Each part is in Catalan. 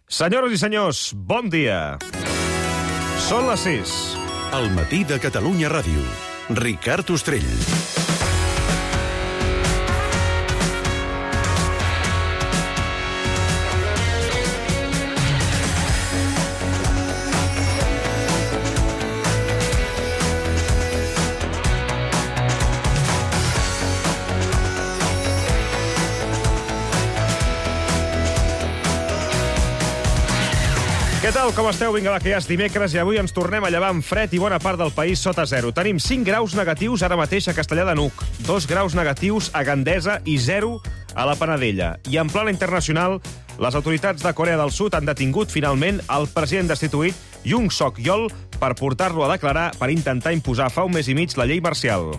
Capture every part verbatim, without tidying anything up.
Senyores i senyors, bon dia. Són les sis. Al matí de Catalunya Ràdio. Ricard Ostrell. Què tal, com esteu? Vinga, va, que ja és dimecres i avui ens tornem a llevar amb fred i bona part del país sota zero. Tenim cinc graus negatius ara mateix a Castellar de n'Hug, dos graus negatius a Gandesa i zero a la Panadella. I en plana internacional, les autoritats de Corea del Sud han detingut finalment el president destituït Yoon Suk-yeol per portar-lo a declarar per intentar imposar fa un mes i mig la llei marcial.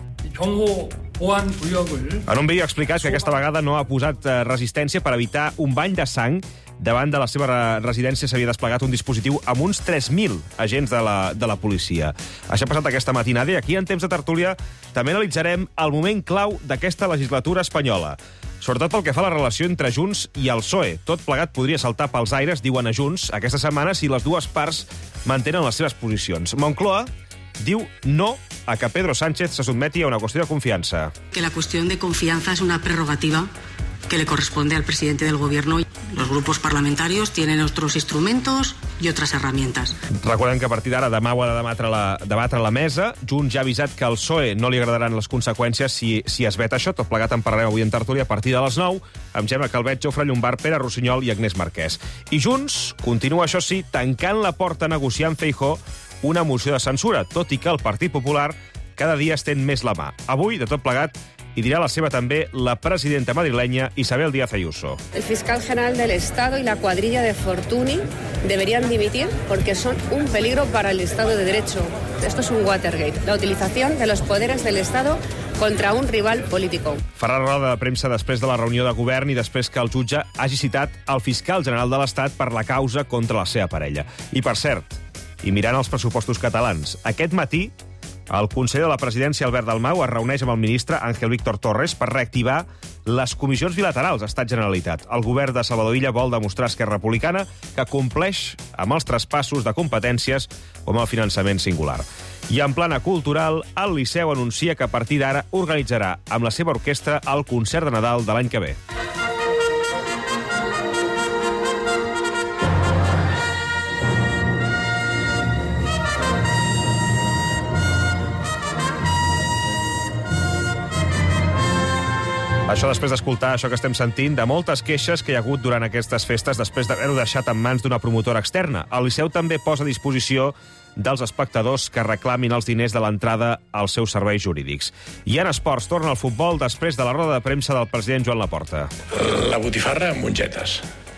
En un vídeo ha explicat que aquesta vegada no ha posat resistència per evitar un bany de sang. Davant de la seva residència s'havia desplegat un dispositiu amb uns tres mil agents de la, de la policia. Això ha passat aquesta matinada i aquí, en temps de tertúlia, també analitzarem el moment clau d'aquesta legislatura espanyola. Sobretot pel que fa a la relació entre Junts i el P S O E. Tot plegat podria saltar pels aires, diuen a Junts, aquesta setmana si les dues parts mantenen les seves posicions. Moncloa diu no a que Pedro Sánchez se sotmeti a una qüestió de confiança. Que la cuestión de confianza es una prerrogativa que le corresponde al presidente del gobierno. Los grupos parlamentarios tienen otros instrumentos y otras herramientas. Recordem que a partir d'ara demà ho ha de debatre la, debatre la mesa. Junts ja ha avisat que al P S O E no li agradaran les conseqüències si, si es veta això. Tot plegat en parlarem avui en tertúlia a partir de les nou amb Gemma Calvet, Jofre Llombart, Pere Rossinyol i Agnès Marquès. I Junts continua, això sí, tancant la porta a negociar amb Feijóo una moció de censura, tot i que el Partit Popular cada dia estén més la mà. Avui, de tot plegat, i dirà la seva també la presidenta madrilenya Isabel Díaz Ayuso. El fiscal general del Estado y la cuadrilla de Fortuny deberían dimitir porque son un peligro para el Estado de Derecho. Esto es un Watergate, la utilización de los poderes del Estado contra un rival político. Farà roda de premsa després de la reunió de govern i després que el jutge hagi citat el fiscal general de l'Estat per la causa contra la seva parella. I per cert, i mirant els pressupostos catalans, aquest matí el conseller de la presidència, Albert Dalmau, es reuneix amb el ministre Ángel Víctor Torres per reactivar les comissions bilaterals Estat-Generalitat. El govern de Salvador Illa vol demostrar a Esquerra Republicana que compleix amb els traspassos de competències o amb el finançament singular. I en plana cultural, el Liceu anuncia que a partir d'ara organitzarà amb la seva orquestra el concert de Nadal de l'any que ve. Això després d'escoltar això que estem sentint de moltes queixes que hi ha hagut durant aquestes festes després d'haver-ho deixat en mans d'una promotora externa. El Liceu també posa a disposició dels espectadors que reclamin els diners de l'entrada als seus serveis jurídics. I en esports torna al futbol després de la roda de premsa del president Joan Laporta. La botifarra amb mongetes.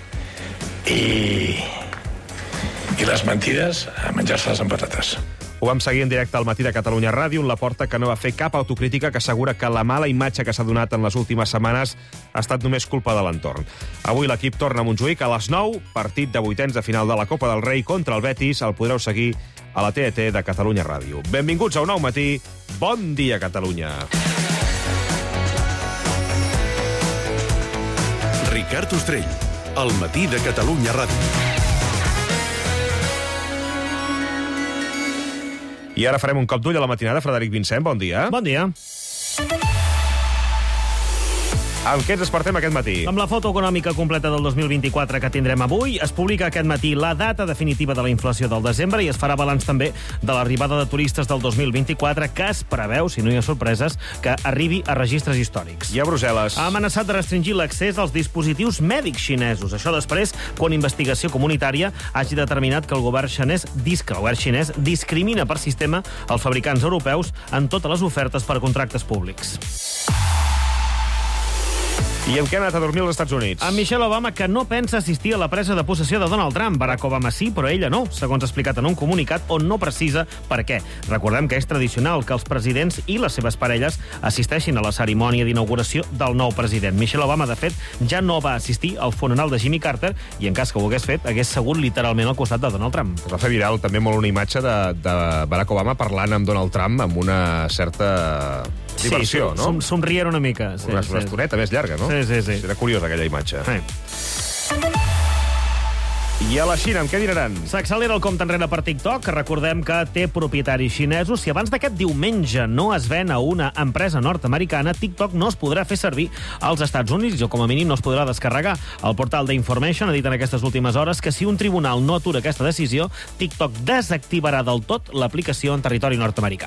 I, i les mentides a menjar-se-les amb patates. Ho vam seguir en directe al matí de Catalunya Ràdio, un Laporta que no va fer cap autocrítica, que assegura que la mala imatge que s'ha donat en les últimes setmanes ha estat només culpa de l'entorn. Avui l'equip torna a Montjuïc a les nou, partit de vuitens de final de la Copa del Rei contra el Betis. El podreu seguir a la T E T de Catalunya Ràdio. Benvinguts a un nou matí. Bon dia, Catalunya. Ricard Ostrell, al matí de Catalunya Ràdio. I ara farem un cop d'ull a la matinada. Frederic Vincent, bon dia. Bon dia. Amb què ens despertem aquest matí? Amb la foto econòmica completa del dos mil vint-i-quatre que tindrem avui, es publica aquest matí la data definitiva de la inflació del desembre i es farà balanç també de l'arribada de turistes del dos mil vint-i-quatre, que es preveu, si no hi ha sorpreses, que arribi a registres històrics. I a Brussel·les? Ha amenaçat de restringir l'accés als dispositius mèdics xinesos. Això després, quan investigació comunitària hagi determinat que el govern xinès, que el govern xinès discrimina per sistema els fabricants europeus en totes les ofertes per a contractes públics. I amb què ha anat a dormir als Estats Units? Amb Michelle Obama, que no pensa assistir a la presa de possessió de Donald Trump. Barack Obama sí, però ella no, segons ha explicat en un comunicat on no precisa per què. Recordem que és tradicional que els presidents i les seves parelles assisteixin a la cerimònia d'inauguració del nou president. Michelle Obama, de fet, ja no va assistir al funeral de Jimmy Carter i, en cas que ho hagués fet, hagués segut literalment al costat de Donald Trump. Es va fer viral també molt una imatge de, de Barack Obama parlant amb Donald Trump amb una certa diversió, sí, no? Som, somrient una mica. Sí, una, sí. una estoneta més llarga, no? Sí, sí, sí. Era curiosa aquella imatge. Sí. I a la Xina, amb què dinaran? S'accelera el compte enrere per TikTok, que recordem que té propietaris xinesos. Si abans d'aquest diumenge no es ven a una empresa nord-americana, TikTok no es podrà fer servir als Estats Units, o com a mínim no es podrà descarregar. El portal d'Information ha dit en aquestes últimes hores que si un tribunal no atura aquesta decisió, TikTok desactivarà del tot l'aplicació en territori nord-americà.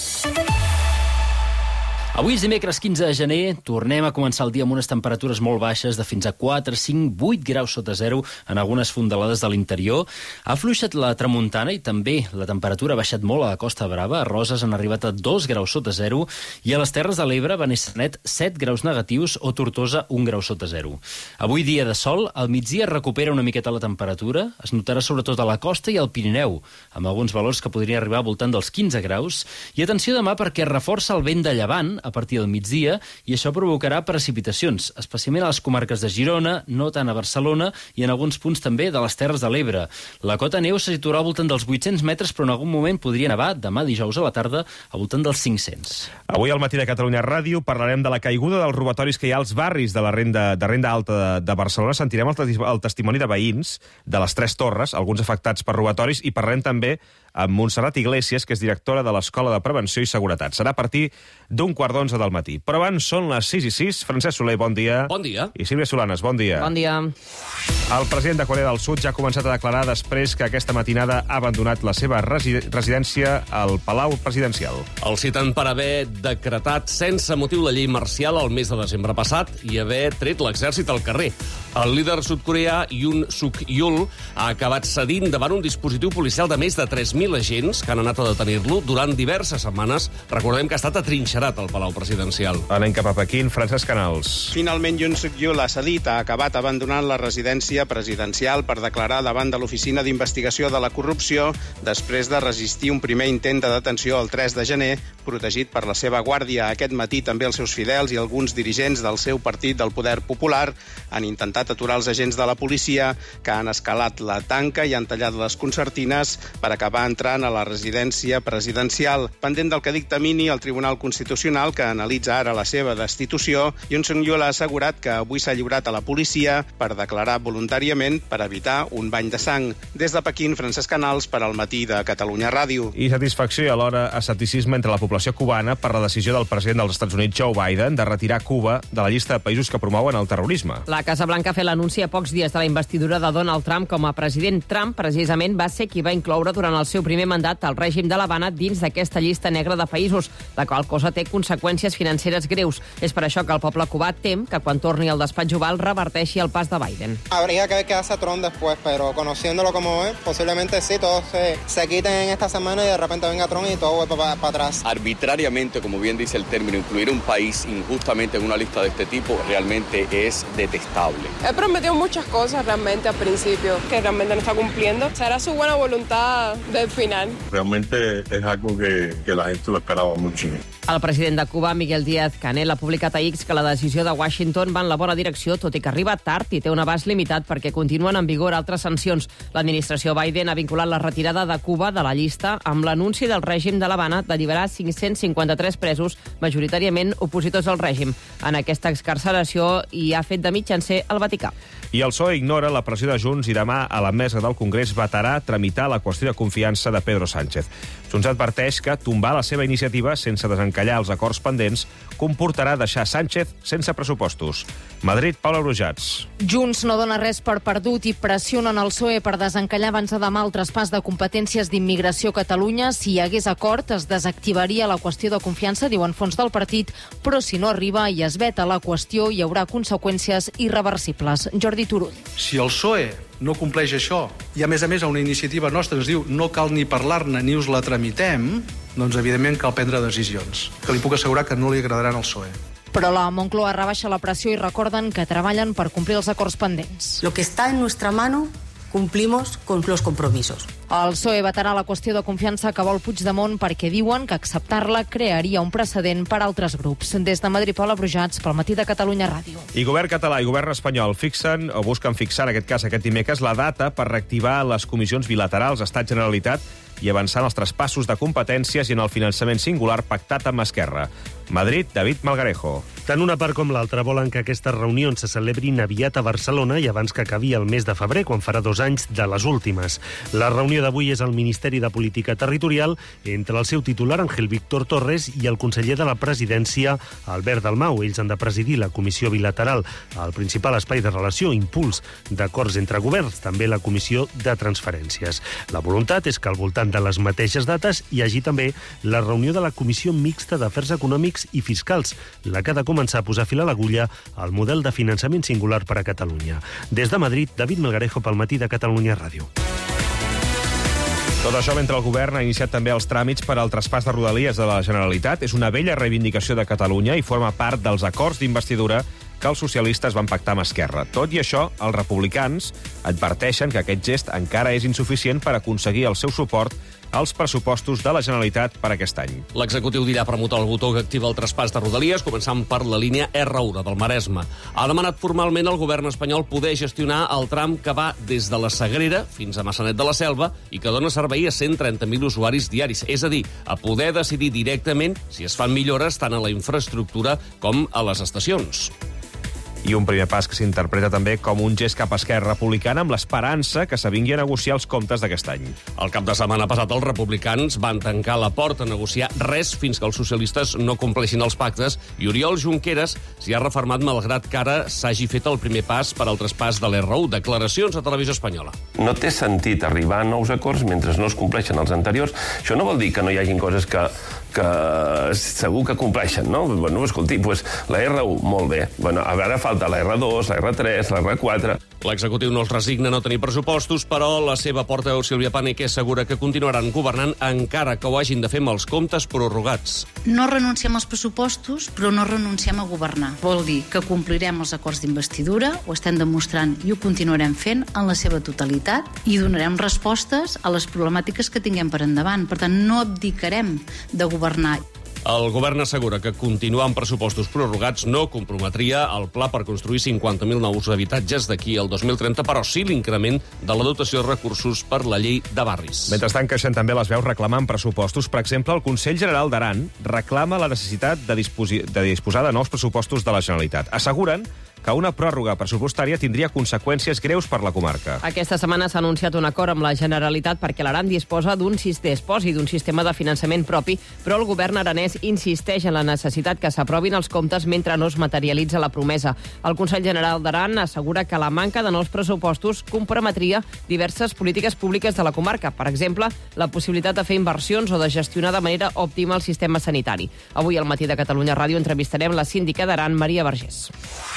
Avui és dimecres quinze de gener, tornem a començar el dia amb unes temperatures molt baixes de fins a quatre, cinc, vuit graus sota zero en algunes fondalades de l'interior. Ha fluixat la tramuntana i també la temperatura ha baixat molt a la Costa Brava. A Roses han arribat a dos graus sota zero i a les Terres de l'Ebre, Benissanet, set graus negatius o Tortosa, un grau sota zero. Avui dia de sol, al migdia recupera una miqueta la temperatura, es notarà sobretot a la costa i al Pirineu, amb alguns valors que podrien arribar al voltant dels quinze graus. I atenció demà perquè reforça el vent de llevant a partir del migdia i això provocarà precipitacions, especialment a les comarques de Girona, no tant a Barcelona i en alguns punts també de les Terres de l'Ebre. La cota neu se situarà al voltant dels vuit-cents metres, però en algun moment podria nevar demà dijous a la tarda al voltant dels cinc-cents. Avui al matí de Catalunya Ràdio parlarem de la caiguda dels robatoris que hi ha als barris de la renda, de renda alta de, de Barcelona. Sentirem el, el testimoni de veïns de les Tres Torres, alguns afectats per robatoris, i parlarem també amb Montserrat Iglesias, que és directora de l'Escola de Prevenció i Seguretat. Serà a partir d'un quart d'onze del matí. Però abans són les sis i sis. Francesc Soler, bon dia. Bon dia. I Sílvia Solanes, bon dia. Bon dia. El president de Corea del Sud ja ha començat a declarar després que aquesta matinada ha abandonat la seva resi residència al Palau Presidencial. El citen per haver decretat sense motiu la llei marcial el mes de desembre passat i haver tret l'exèrcit al carrer. El líder sud-coreà Yoon Suk-yeol ha acabat cedint davant un dispositiu policial de més de tres mil agents que han anat a detenir-lo durant diverses setmanes. Recordem que ha estat atrinxerat al Palau Presidencial. Anem cap a Pequín. Francesc Canals. Finalment, Yoon Suk-yeol ha cedit, ha acabat abandonant la residència presidencial per declarar davant de l'Oficina d'Investigació de la Corrupció després de resistir un primer intent de detenció el tres de gener, protegit per la seva guàrdia. Aquest matí també els seus fidels i alguns dirigents del seu partit del Poder Popular han intentat aturar els agents de la policia que han escalat la tanca i han tallat les concertines per acabar entrant a la residència presidencial. Pendent del que dictamini el Tribunal Constitucional, que analitza ara la seva destitució, Yoon Suk-yeol ha assegurat que avui s'ha lliurat a la policia per declarar voluntàriament per evitar un bany de sang. Des de Pequín, Francesc Canals per al matí de Catalunya Ràdio. I satisfacció i alhora escepticisme entre la població cubana per la decisió del president dels Estats Units, Joe Biden, de retirar Cuba de la llista de països que promouen el terrorisme. La Casa Blanca ha fet l'anunci a pocs dies de la investidura de Donald Trump com a president. Trump, precisament, va ser qui va incloure durant el seu primer mandat el règim de l'Havana dins d'aquesta llista negra de països, la qual cosa té conseqüències financeres greus. És per això que el poble cubà tem que quan torni al despatx oval reverteixi el pas de Biden. Habría que ver qué hace Trump después, pero conociéndolo como es, posiblemente sí, todos se, se quiten en esta semana y de repente venga Trump y todo vuelve para pa atrás. Arbitrariamente, como bien dice el término, incluir un país injustamente en una lista de este tipo realmente es detestable. Él prometió muchas cosas realmente al principio, que realmente no está cumpliendo. Será su buena voluntad del final. Realmente es algo que, que la gente lo esperaba mucho. El president de Cuba, Miguel Díaz-Canel, ha publicat a X que la decisió de Washington va en la bona direcció, tot i que arriba tard i té un abast limitat perquè continuen en vigor altres sancions. L'administració Biden ha vinculat la retirada de Cuba de la llista amb l'anunci del règim de l'Havana d'alliberar cinc-cents cinquanta-tres presos, majoritàriament opositors al règim. En aquesta excarceració hi ha fet de mitjancer el Vaticà. I el P S O E ignora la pressió de Junts i demà a la mesa del Congrés vetarà tramitar la qüestió de confiança de Pedro Sánchez. Junts adverteix que tombar la seva iniciativa sense desencallar els acords pendents comportarà deixar Sánchez sense pressupostos. Madrid, Paula Brujats. Junts no dona res per perdut i pressionen el P S O E per desencallar abans de demà el traspàs de competències d'immigració a Catalunya. Si hi hagués acord, es desactivaria la qüestió de confiança, diuen fons del partit, però si no arriba i es veta la qüestió, hi haurà conseqüències irreversibles. Jordi Turull. Si el P S O E no compleix això i, a més a més, a una iniciativa nostra ens diu no cal ni parlar-ne ni us la tramitem, doncs, evidentment, cal prendre decisions, que li puc assegurar que no li agradaran al P S O E. Però la Moncloa rebaixa la pressió i recorden que treballen per complir els acords pendents. Lo que está en nuestra mano, cumplimos con los compromisos. El P S O E vetarà la qüestió de confiança que vol Puigdemont perquè diuen que acceptar-la crearia un precedent per a altres grups. Des de Madrid, Paula Brujats, pel matí de Catalunya Ràdio. I govern català i govern espanyol fixen, o busquen fixar en aquest cas aquest dimecres, la data per reactivar les comissions bilaterals Estat-Generalitat i avançar en els traspassos de competències i en el finançament singular pactat amb Esquerra. Madrid, David Melgarejo. Tant una part com l'altra volen que aquestes reunions se celebrin aviat a Barcelona i abans que acabi el mes de febrer, quan farà dos anys de les últimes. La reunió d'avui és al Ministeri de Política Territorial entre el seu titular, Ángel Víctor Torres, i el conseller de la Presidència, Albert Dalmau. Ells han de presidir la comissió bilateral, el principal espai de relació, impuls d'acords entre governs, també la comissió de transferències. La voluntat és que al voltant de les mateixes dates hi hagi també la reunió de la Comissió Mixta d'Afers Econòmics i Fiscals, la que ha de començar a posar fil a l'agulla al model de finançament singular per a Catalunya. Des de Madrid, David Melgarejo pel Matí de Catalunya Ràdio. Tot això mentre el govern ha iniciat també els tràmits per al traspàs de Rodalies de la Generalitat. És una vella reivindicació de Catalunya i forma part dels acords d'investidura que els socialistes van pactar amb Esquerra. Tot i això, els republicans adverteixen que aquest gest encara és insuficient per aconseguir el seu suport als pressupostos de la Generalitat per aquest any. L'executiu dirà premutar el botó que activa el traspàs de Rodalies, començant per la línia erre u del Maresme. Ha demanat formalment al govern espanyol poder gestionar el tram que va des de la Sagrera fins a Maçanet de la Selva i que dona servei a cent trenta mil usuaris diaris. És a dir, a poder decidir directament si es fan millores tant a la infraestructura com a les estacions. I un primer pas que s'interpreta també com un gest cap a Esquerra Republicana amb l'esperança que s'avingui a negociar els comptes d'aquest any. El cap de setmana passat els republicans van tancar la porta a negociar res fins que els socialistes no compleixin els pactes i Oriol Junqueras s'hi ha refermat malgrat que ara s'hagi fet el primer pas per al traspàs de l'erre u. Declaracions a Televisió Espanyola. No té sentit arribar a nous acords mentre no es compleixen els anteriors. Això no vol dir que no hi hagin coses que que segur que compleixen, no? Bueno, escolti, pues, la erre u, molt bé. Bueno, ara falta la erre dos, la erre tres, la erre quatre... L'executiu no es resigna a no tenir pressupostos, però la seva portaveu Sílvia Pànic és segura que continuaran governant encara que ho hagin de fer amb els comptes prorrogats. No renunciem als pressupostos, però no renunciem a governar. Vol dir que complirem els acords d'investidura, ho estem demostrant i ho continuarem fent en la seva totalitat i donarem respostes a les problemàtiques que tinguem per endavant. Per tant, no abdicarem de governar. El govern assegura que continuar amb pressupostos prorrogats no comprometria el pla per construir cinquanta mil nous habitatges d'aquí al dos mil trenta, però sí l'increment de la dotació de recursos per la llei de barris. Mentrestant, creixen també les veus reclamant pressupostos. Per exemple, el Consell General d'Aran reclama la necessitat de, disposi- de disposar de nous pressupostos de la Generalitat. Asseguren que una pròrroga pressupostària tindria conseqüències greus per la comarca. Aquesta setmana s'ha anunciat un acord amb la Generalitat perquè l'Aran disposa d'un disposi d'un sistema de finançament propi, però el govern aranès insisteix en la necessitat que s'aprovin els comptes mentre no es materialitza la promesa. El Consell General d'Aran assegura que la manca de nous pressupostos comprometria diverses polítiques públiques de la comarca. Per exemple, la possibilitat de fer inversions o de gestionar de manera òptima el sistema sanitari. Avui al Matí de Catalunya Ràdio entrevistarem la síndica d'Aran, Maria Vergés.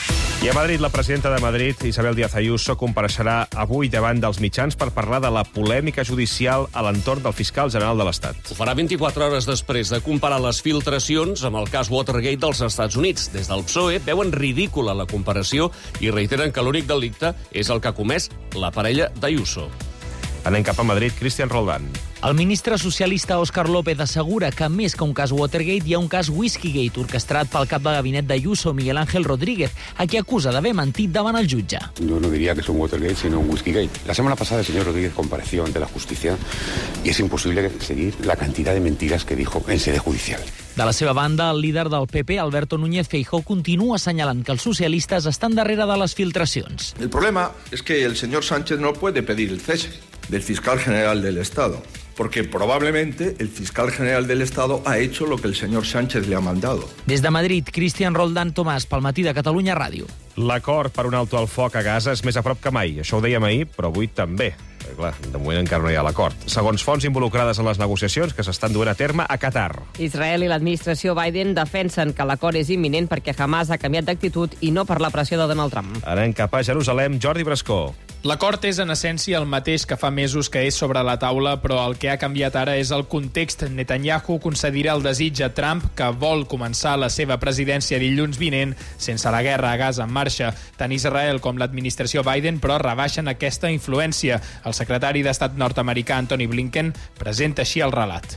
I a Madrid, la presidenta de Madrid, Isabel Díaz Ayuso, compareixerà avui davant dels mitjans per parlar de la polèmica judicial a l'entorn del fiscal general de l'Estat. Ho farà vint-i-quatre hores després de comparar les filtracions amb el cas Watergate dels Estats Units. Des del P S O E veuen ridícula la comparació i reiteren que l'únic delicte és el que ha comès la parella d'Ayuso. Anem cap a Madrid, Cristian Roldán. El ministre socialista Óscar López assegura que més que un cas Watergate hi ha un cas Whiskygate orquestrat pel cap de gabinet d'Ayuso, Miguel Ángel Rodríguez, a qui acusa d'haver mentit davant el jutge. Yo no diría que es un Watergate, sino un Whiskygate. La semana pasada el señor Rodríguez compareció ante la justicia y es imposible seguir la cantidad de mentiras que dijo en sede judicial. De la seva banda, el líder del P P, Alberto Núñez Feijóo, continua assenyalant que els socialistes estan darrere de les filtracions. El problema es que el señor Sánchez no puede pedir el cese del fiscal general del Estado, porque probablemente el fiscal general del Estado ha hecho lo que el señor Sánchez le ha mandado. Des de Madrid, Cristian Roldán Tomàs, pel Matí de Catalunya Ràdio. L'acord per un alto al foc a Gaza és més a prop que mai. Això ho dèiem ahir, però avui també. Perquè, clar, de moment encara no hi ha l'acord. Segons fonts involucrades en les negociacions que s'estan duent a terme a Qatar. Israel i l'administració Biden defensen que l'acord és imminent perquè Hamas ha canviat d'actitud i no per la pressió de Donald Trump. Anem cap a Jerusalem, Jordi Brascó. L'acord és, en essència, el mateix que fa mesos que és sobre la taula, però el que ha canviat ara és el context. Netanyahu concedirà el desig a Trump, que vol començar la seva presidència dilluns vinent sense la guerra a Gaza en marxa. Tant Israel com l'administració Biden, però, rebaixen aquesta influència. El secretari d'Estat nord-americà, Antony Blinken, presenta així el relat.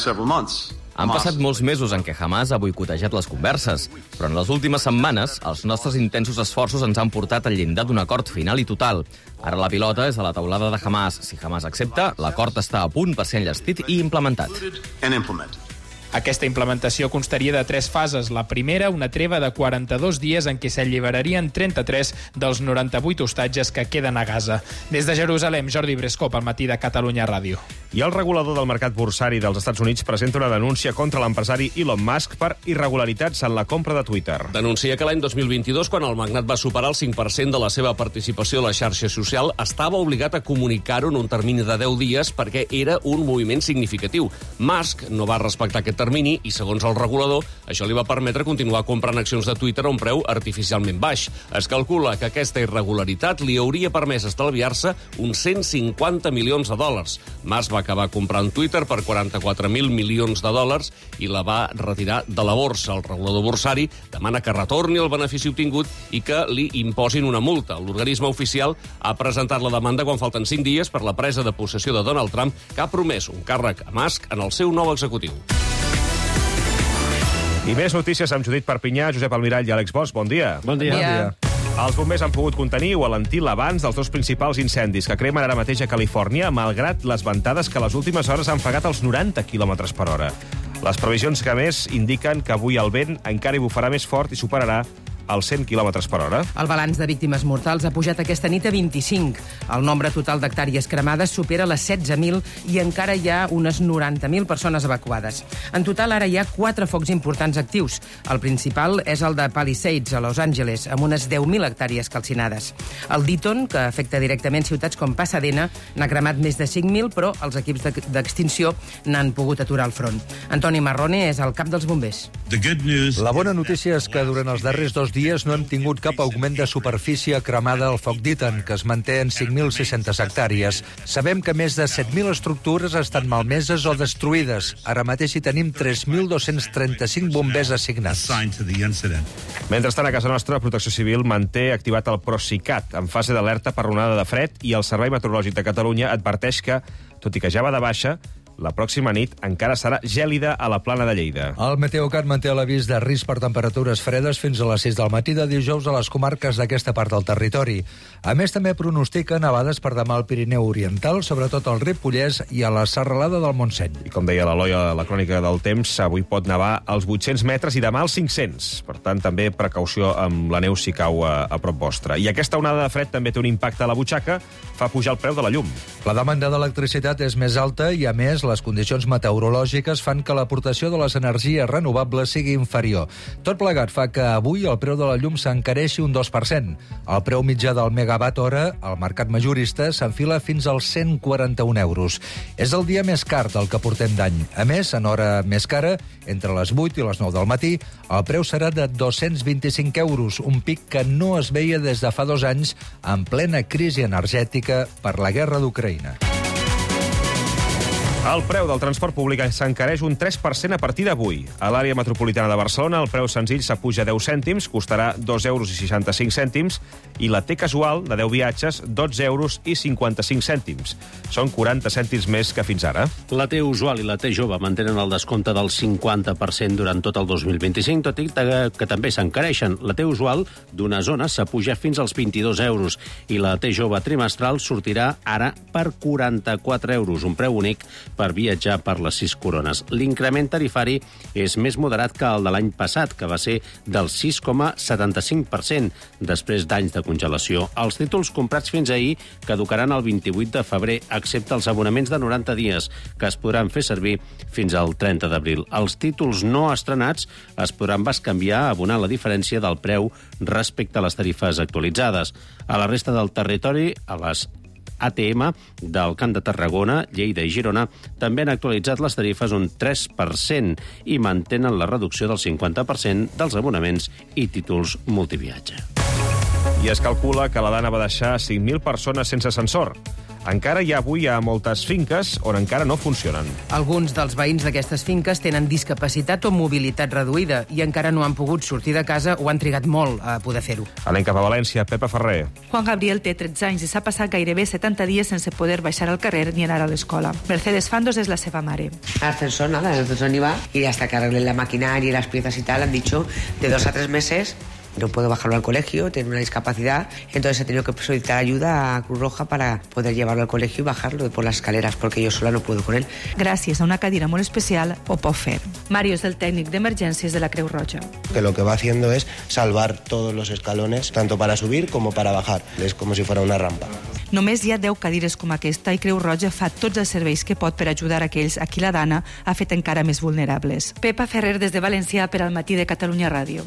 Han passat molts mesos en què Hamas ha boicotejat les converses, però en les últimes setmanes els nostres intensos esforços ens han portat al llindar d'un acord final i total. Ara la pilota és a la taulada de Hamas. Si Hamas accepta, l'acord està a punt per ser enllestit i implementat. Aquesta implementació constaria de tres fases. La primera, una treva de quaranta-dos dies en què s'alliberarien trenta-tres dels noranta-vuit hostatges que queden a Gaza. Des de Jerusalem, Jordi Brescó, pel Matí de Catalunya Ràdio. I el regulador del mercat bursari dels Estats Units presenta una denúncia contra l'empresari Elon Musk per irregularitats en la compra de Twitter. Denuncia que l'any dos mil vint-i-dos, quan el magnat va superar el cinc per cent de la seva participació a la xarxa social, estava obligat a comunicar-ho en un termini de deu dies perquè era un moviment significatiu. Musk no va respectar aquest termini i, segons el regulador, això li va permetre continuar comprant accions de Twitter a un preu artificialment baix. Es calcula que aquesta irregularitat li hauria permès estalviar-se uns cent cinquanta milions de dòlars. Musk va acabar comprant Twitter per quaranta-quatre mil milions de dòlars i la va retirar de la borsa. El regulador bursari demana que retorni el benefici obtingut i que li imposin una multa. L'organisme oficial ha presentat la demanda quan falten cinc dies per la presa de possessió de Donald Trump, que ha promès un càrrec a Musk en el seu nou executiu. I més notícies amb Judit Perpinyà, Josep Almirall i Àlex Bosch. Bon dia. Bon dia. Bon dia. Els bombers han pogut contenir o alentir l'avanç dels dos principals incendis que cremen ara mateix a Califòrnia, malgrat les ventades que a les últimes hores han fregat els noranta quilòmetres per hora. Les previsions que més indiquen que avui el vent encara hi bufarà més fort i superarà als cent quilòmetres per hora. El balanç de víctimes mortals ha pujat aquesta nit a vint-i-cinc. El nombre total d'hectàrees cremades supera les setze mil i encara hi ha unes noranta mil persones evacuades. En total, ara hi ha quatre focs importants actius. El principal és el de Palisades, a Los Angeles, amb unes deu mil hectàrees calcinades. El Deaton, que afecta directament ciutats com Pasadena, n'ha cremat més de cinc mil, però els equips d'extinció n'han pogut aturar el front. Antoni Marrone és el cap dels bombers. La bona notícia és que durant els darrers dos dies no hem tingut cap augment de superfície cremada al foc Deaton, que es manté en cinc mil sis-centes hectàrees. Sabem que més de set mil estructures estan malmeses o destruïdes. Ara mateix hi tenim tres mil dos-cents trenta-cinc bombers assignats. Mentrestant, a casa nostra, Protecció Civil manté activat el Procicat en fase d'alerta per onada de fred i el Servei Meteorològic de Catalunya adverteix que, tot i que ja va de baixa, la pròxima nit encara serà gèlida a la plana de Lleida. El Meteocat manté l'avís de risc per temperatures fredes fins a les sis del matí de dijous a les comarques d'aquesta part del territori. A més, també pronostica nevades per demà al Pirineu Oriental, sobretot al Ripollès i a la Serralada del Montseny. I com deia l'Eloi a la crònica del temps, avui pot nevar als vuit-cents metres i demà als cinc-cents. Per tant, també precaució amb la neu si cau a, a prop vostre. I aquesta onada de fred també té un impacte a la butxaca, fa pujar el preu de la llum. La demanda d'electricitat és més alta i, a més, les condicions meteorològiques fan que l'aportació de les energies renovables sigui inferior. Tot plegat fa que avui el preu de la llum s'encareixi un dos per cent. El preu mitjà del megawatt hora al mercat majorista s'enfila fins als cent quaranta-un euros. És el dia més car del que portem d'any. A més, en hora més cara, entre les vuit i les nou del matí, el preu serà de dos-cents vint-i-cinc euros, un pic que no es veia des de fa dos anys en plena crisi energètica per la guerra d'Ucraïna. El preu del transport públic s'encareix un tres per cent a partir d'avui. A l'àrea metropolitana de Barcelona, el preu senzill s'apuja deu cèntims, costarà dos euros i seixanta-cinc cèntims, i la T casual, de deu viatges, dotze euros i cinquanta-cinc cèntims. Són quaranta cèntims més que fins ara. La T usual i la T jove mantenen el descompte del cinquanta per cent durant tot el dos mil vint-i-cinc, tot i que també s'encareixen. La T usual d'una zona s'apuja fins als vint-i-dos euros i la T jove trimestral sortirà ara per quaranta-quatre euros, un preu únic per viatjar per les sis corones. L'increment tarifari és més moderat que el de l'any passat, que va ser del sis coma setanta-cinc per cent, després d'anys de congelació. Els títols comprats fins ahir caducaran el vint-i-vuit de febrer, excepte els abonaments de noranta dies, que es podran fer servir fins al trenta d'abril. Els títols no estrenats es podran bescanviar abonant la diferència del preu respecte a les tarifes actualitzades. A la resta del territori, a les A T M del Camp de Tarragona, Lleida i Girona també han actualitzat les tarifes un tres per cent i mantenen la reducció del cinquanta per cent dels abonaments i títols multiviatge. I es calcula que la Dana va deixar cinc mil persones sense ascensor. Encara hi ha avui a moltes finques on encara no funcionen. Alguns dels veïns d'aquestes finques tenen discapacitat o mobilitat reduïda i encara no han pogut sortir de casa o han trigat molt a poder fer-ho. Anem cap a València. Pepa Ferrer. Juan Gabriel té tretze anys i s'ha passat gairebé setanta dies sense poder baixar al carrer ni anar a l'escola. Mercedes Fandos és la seva mare. Ascensor, nada, el ascensor ni va y hasta que arreglen la maquinaria y las piezas y tal han dicho de dos a tres meses No puedo bajarlo al colegio, tiene una discapacidad, entonces he tenido que solicitar ayuda a Cruz Roja para poder llevarlo al colegio y bajarlo por las escaleras, porque yo sola no puedo con él. Gràcies a una cadira molt especial ho pot fer. Mario és el tècnic d'emergències de la Creu Roja. Que lo que va haciendo es salvar todos los escalones, tanto para subir como para bajar. Es como si fuera una rampa. Només hi ha deu cadires com aquesta i Creu Roja fa tots els serveis que pot per ajudar aquells a qui la dana ha fet encara més vulnerables. Pepa Ferrer des de València per al Matí de Catalunya Ràdio.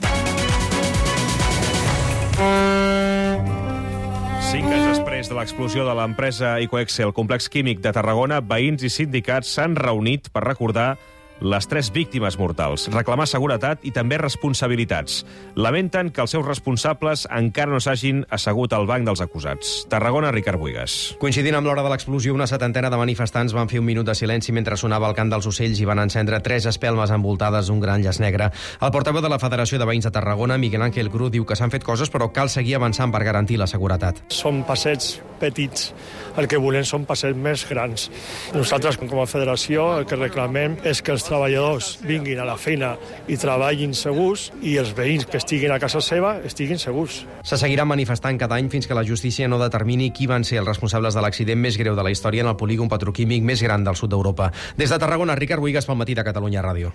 Cinc anys després de l'explosió de l'empresa Icoexce al complex químic de Tarragona, veïns i sindicats s'han reunit per recordar les tres víctimes mortals, reclamar seguretat i també responsabilitats. Lamenten que els seus responsables encara no s'hagin assegut al banc dels acusats. Tarragona, Ricard Buigas. Coincidint amb l'hora de l'explosió, una setantena de manifestants van fer un minut de silenci mentre sonava el cant dels ocells i van encendre tres espelmes envoltades d'un gran llaç negre. El portaveu de la Federació de Veïns de Tarragona, Miguel Ángel Cruz, diu que s'han fet coses però cal seguir avançant per garantir la seguretat. Són passets petits, el que volem són passets més grans. Nosaltres, com a federació, el que reclamem és que els treballadors vinguin a la feina i treballin segurs i els veïns que estiguin a casa seva estiguin segurs. Se seguirà manifestant cada any fins que la justícia no determini qui van ser els responsables de l'accident més greu de la història en el polígon petroquímic més gran del sud d'Europa. Des de Tarragona, Ricard Buigas pel Matí de Catalunya Ràdio.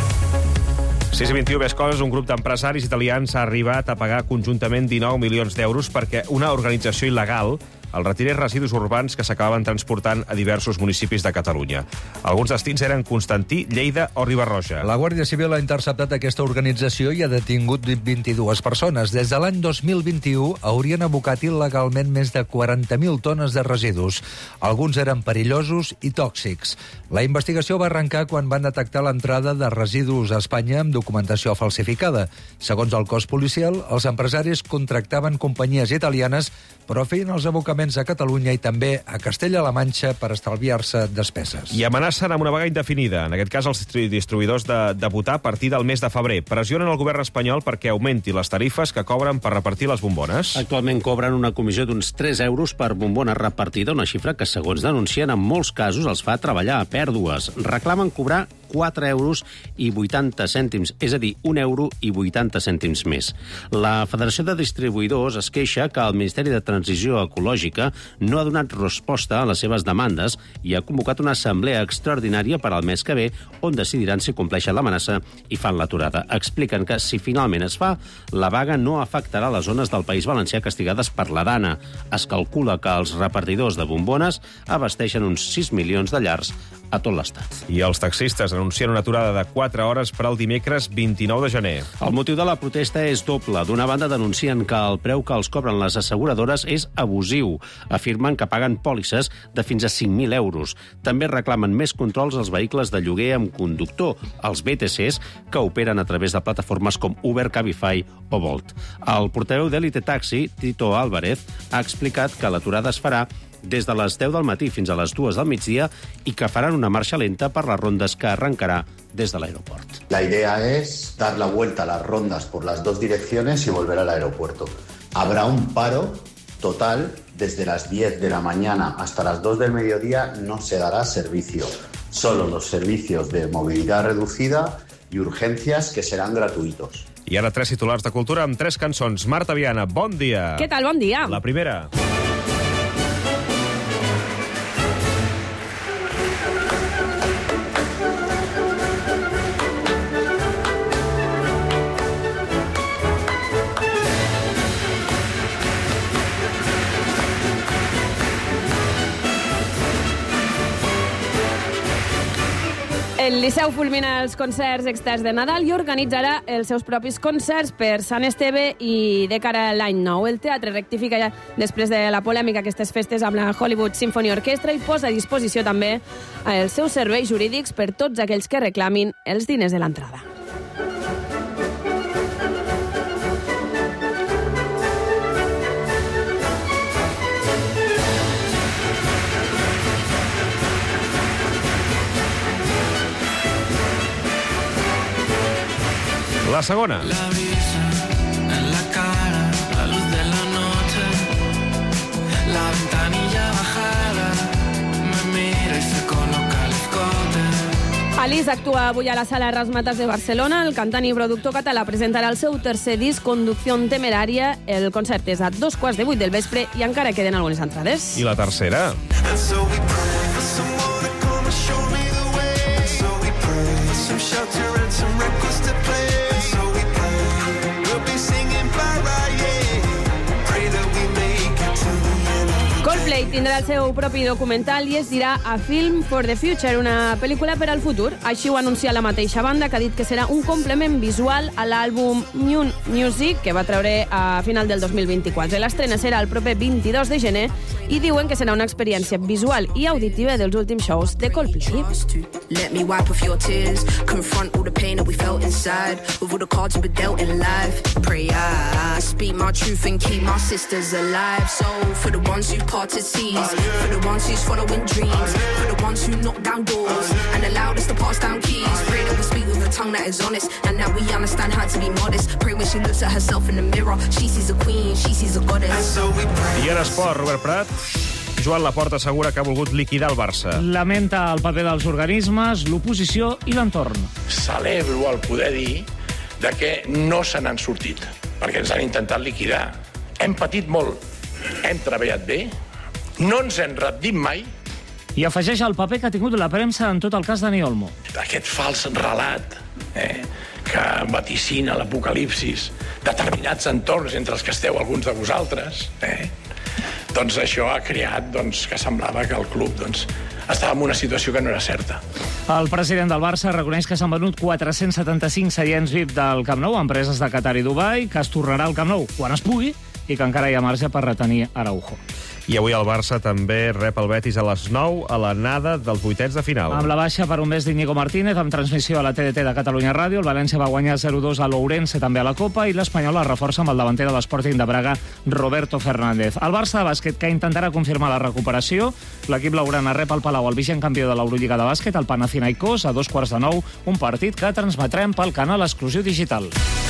sis i vint-i-u, més coses. Un grup d'empresaris italians ha arribat a pagar conjuntament dinou milions d'euros perquè una organització il·legal el retirés residus urbans que s'acabaven transportant a diversos municipis de Catalunya. Alguns destins eren Constantí, Lleida o Riba-roja. La Guàrdia Civil ha interceptat aquesta organització i ha detingut vint-i-dues persones. Des de l'any dos mil vint-i-u haurien abocat il·legalment més de quaranta mil tones de residus. Alguns eren perillosos i tòxics. La investigació va arrencar quan van detectar l'entrada de residus a Espanya amb documentació falsificada. Segons el cos policial, els empresaris contractaven companyies italianes però feien els abocaments a Catalunya i també a Castella-La Manxa per estalviar-se despeses. I amenacen amb una vaga indefinida. En aquest cas, els distribuïdors de, de votar a partir del mes de febrer. Pressionen el govern espanyol perquè augmenti les tarifes que cobren per repartir les bombones. Actualment cobren una comissió d'uns tres euros per bombona repartida, una xifra que, segons denuncien, en molts casos els fa treballar a pèrdues. Reclamen cobrar quatre euros i vuitanta cèntims, és a dir, un euro i vuitanta cèntims més. La Federació de Distribuïdors es queixa que el Ministeri de Transició Ecològica no ha donat resposta a les seves demandes i ha convocat una assemblea extraordinària per al mes que ve on decidiran si compleixen l'amenaça i fan l'aturada. Expliquen que, si finalment es fa, la vaga no afectarà les zones del País Valencià castigades per la dana. Es calcula que els repartidors de bombones abasteixen uns sis milions de llars a tot l'Estat. I els taxistes anuncien una aturada de quatre hores per al dimecres vint-i-nou de gener. El motiu de la protesta és doble. D'una banda, denuncien que el preu que els cobren les asseguradores és abusiu. Afirmen que paguen pòlisses de fins a cinc mil euros. També reclamen més controls als vehicles de lloguer amb conductor, els B T Cs, que operen a través de plataformes com Uber, Cabify o Bolt. El portaveu d'Elite Taxi, Tito Álvarez, ha explicat que l'aturada es farà des de les deu del matí fins a les dues del migdia i que faran una marxa lenta per les rondes que arrancarà des de l'aeroport. La idea es dar la vuelta a las rondas por las dos direcciones y volver al aeropuerto. Habrá un paro total desde las diez de la mañana hasta las dos del mediodía. No se dará servicio. Solo los servicios de movilidad reducida y urgencias que serán gratuitos. I ara tres titulars de cultura amb tres cançons. Marta Viana, bon dia. Què tal? Bon dia. La primera. El Liceu fulmina els concerts externs de Nadal i organitzarà els seus propis concerts per Sant Esteve i de cara a l'any nou. El teatre rectifica ja després de la polèmica aquestes festes amb la Hollywood Symphony Orchestra i posa a disposició també els seus serveis jurídics per tots aquells que reclamin els diners de l'entrada. La segona. La brisa en la cara, la luz de la noche, la ventanilla bajada, me mira y se coloca el escote. Alice actua avui a la Sala Rasmatas de Barcelona. El cantant i productor català presentarà el seu tercer disc, Conducción Temeraria. El concert és a dos quarts de vuit del vespre i encara queden algunes entrades. I la tercera? Coldplay tindrà el seu propi documental i es dirà A Film for the Future, una pel·lícula per al futur. Així ho anuncia la mateixa banda, que ha dit que serà un complement visual a l'àlbum New Music, que va treure a final del dos mil vint-i-quatre. L'estrena serà el proper vint-i-dos de gener i diuen que serà una experiència visual i auditiva dels últims shows de Coldplay. Let me wipe off your tears, confront all the pain that we felt inside, with all the cards we were dealt in life. Pray I speak my truth and keep my sisters alive. So for the ones who parted seas, for the ones who's following dreams, for the ones who knock down doors and allowed us to pass down keys. Pray that we speak with a tongue that is honest and that we understand how to be modest. Pray when she looks at herself in the mirror, she sees a queen, she sees a goddess. I en esport, Robert Prat, Joan Laporta assegura que ha volgut liquidar el Barça. Lamenta el paper dels organismes, l'oposició i l'entorn. Celebro el poder dir de que no se n'han sortit, perquè ens han intentat liquidar. Hem patit molt, hem treballat bé, no ens hem rendit mai. I afegeix el paper que ha tingut la premsa en tot el cas Dani Olmo. Aquest fals relat eh, que vaticina l'apocalipsis, determinats entorns entre els que esteu alguns de vosaltres, eh, doncs això ha creat doncs, que semblava que el club doncs, estava en una situació que no era certa. El president del Barça reconeix que s'han venut quatre-cents setanta-cinc seients V I P del Camp Nou a empreses de Qatar i Dubai, que es tornarà al Camp Nou quan es pugui i que encara hi ha marge per retenir Araujo. I avui el Barça també rep el Betis a les nou a l'anada dels vuitens de final. Amb la baixa per un mes d'Iñigo Martínez, amb transmissió a la T D T de Catalunya Ràdio, el València va guanyar zero dos a l'Ourense també a la Copa i l'Espanyol es reforça amb el davanter de l'Sporting de Braga, Roberto Fernández. El Barça de bàsquet, que intentarà confirmar la recuperació. L'equip blaugrana rep al Palau el vigent campió de l'Eurolliga de bàsquet, el Panathinaikos, a dos quarts de nou, un partit que transmetrem pel canal exclusiu digital.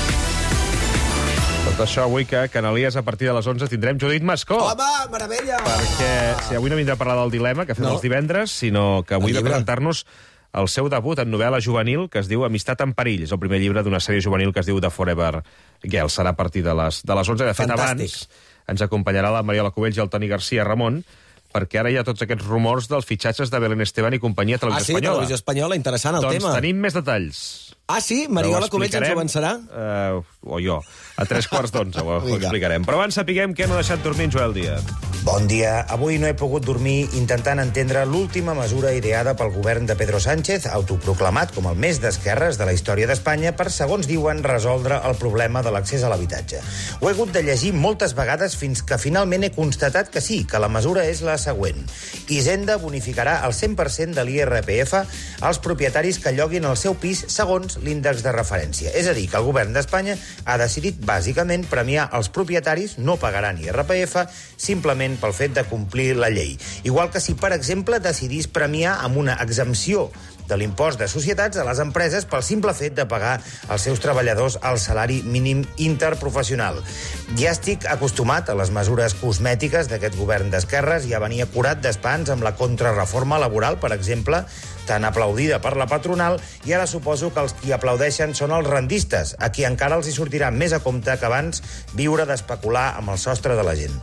Tot això avui que Canalies a partir de les onze tindrem Judit Mascó. Home, meravella! Perquè si avui no vindrà a parlar del dilema que fem no. els divendres, sinó que avui ve a presentar-nos el seu debut en novel·la juvenil que es diu Amistat en perill. És el primer llibre d'una sèrie juvenil que es diu The Forever Girl. Serà a partir de les, de les onze. De fet, Fantàstic. Abans ens acompanyarà la Mariola Cubells i el Toni García Ramon, perquè ara hi ha tots aquests rumors dels fitxatges de Belén Esteban i companyia a Televisió ah, sí, Espanyola. Televisió Espanyola, interessant el doncs tema. Doncs tenim més detalls. Ah, sí? Mariola Cubells ens ho avançarà? Uh, o jo. A tres quarts d'onze ho, ho explicarem. Però abans sapiguem què no ha deixat dormir en Joel Díaz. Bon dia. Avui no he pogut dormir intentant entendre l'última mesura ideada pel govern de Pedro Sánchez, autoproclamat com el més d'esquerres de la història d'Espanya, per, segons diuen, resoldre el problema de l'accés a l'habitatge. Ho he hagut de llegir moltes vegades fins que finalment he constatat que sí, que la mesura és la següent. Hisenda bonificarà el cent per cent de l'I R P F als propietaris que lloguin el seu pis segons l'índex de referència. És a dir, que el govern d'Espanya ha decidit bàsicament premiar els propietaris, no pagaran I R P F, simplement pel fet de complir la llei. Igual que si, per exemple, decidís premiar amb una exempció de l'impost de societats a les empreses pel simple fet de pagar als seus treballadors el salari mínim interprofessional. Ja estic acostumat a les mesures cosmètiques d'aquest govern d'esquerres, ja venia curat d'espans amb la contrarreforma laboral, per exemple, tan aplaudida per la patronal, i ara suposo que els qui aplaudeixen són els rendistes, a qui encara els hi sortirà més a compte que abans viure d'especular amb el sostre de la gent.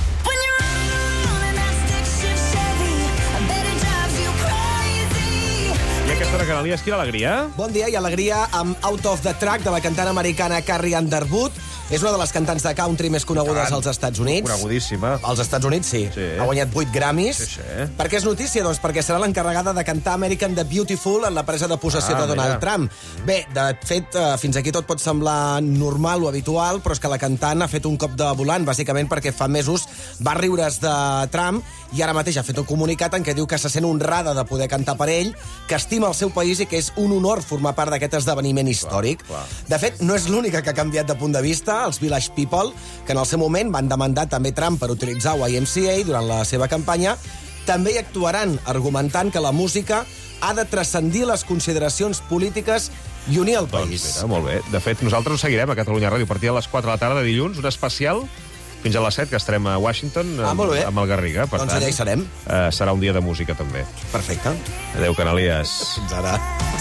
Aquesta Canalies, quina alegria. Bon dia i alegria amb Out of the Track de la cantant americana Carrie Underwood. És una de les cantants de country més conegudes als Estats Units. Conegudíssima. Als Estats Units, sí. sí. Ha guanyat vuit Grammys. Sí, sí. Per què és notícia? Doncs perquè serà l'encarregada de cantar American the Beautiful en la presa de possessió ah, de Donald mira. Trump. Bé, de fet, fins aquí tot pot semblar normal o habitual, però és que la cantant ha fet un cop de volant, bàsicament perquè fa mesos va riure's de Trump i ara mateix ha fet un comunicat en què diu que se sent honrada de poder cantar per ell, que estima el seu país i que és un honor formar part d'aquest esdeveniment històric. Clar, clar. De fet, no és l'única que ha canviat de punt de vista. Els Village People, que en el seu moment van demandar també Trump per utilitzar Y M C A durant la seva campanya, també hi actuaran argumentant que la música ha de transcendir les consideracions polítiques i unir el país. Doncs mira, molt bé. De fet, nosaltres ho seguirem a Catalunya Ràdio a partir de les quatre de la tarda de dilluns, un especial fins a les set, que estarem a Washington ah, amb, amb el Garriga. Per doncs tant, allà hi serem. Eh, serà un dia de música, també. Perfecte. Adéu, Canalies. Fins ara.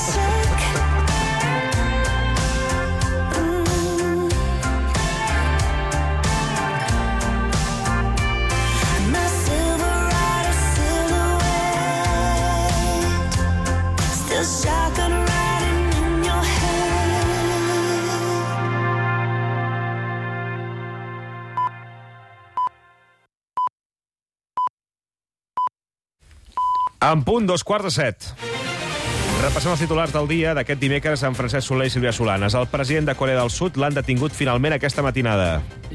En punt, dos quarts de set. Repassem els titulars del dia d'aquest dimecres amb Francesc Soler i Sílvia Solanes. El president de Corea del Sud l'han detingut finalment aquesta matinada.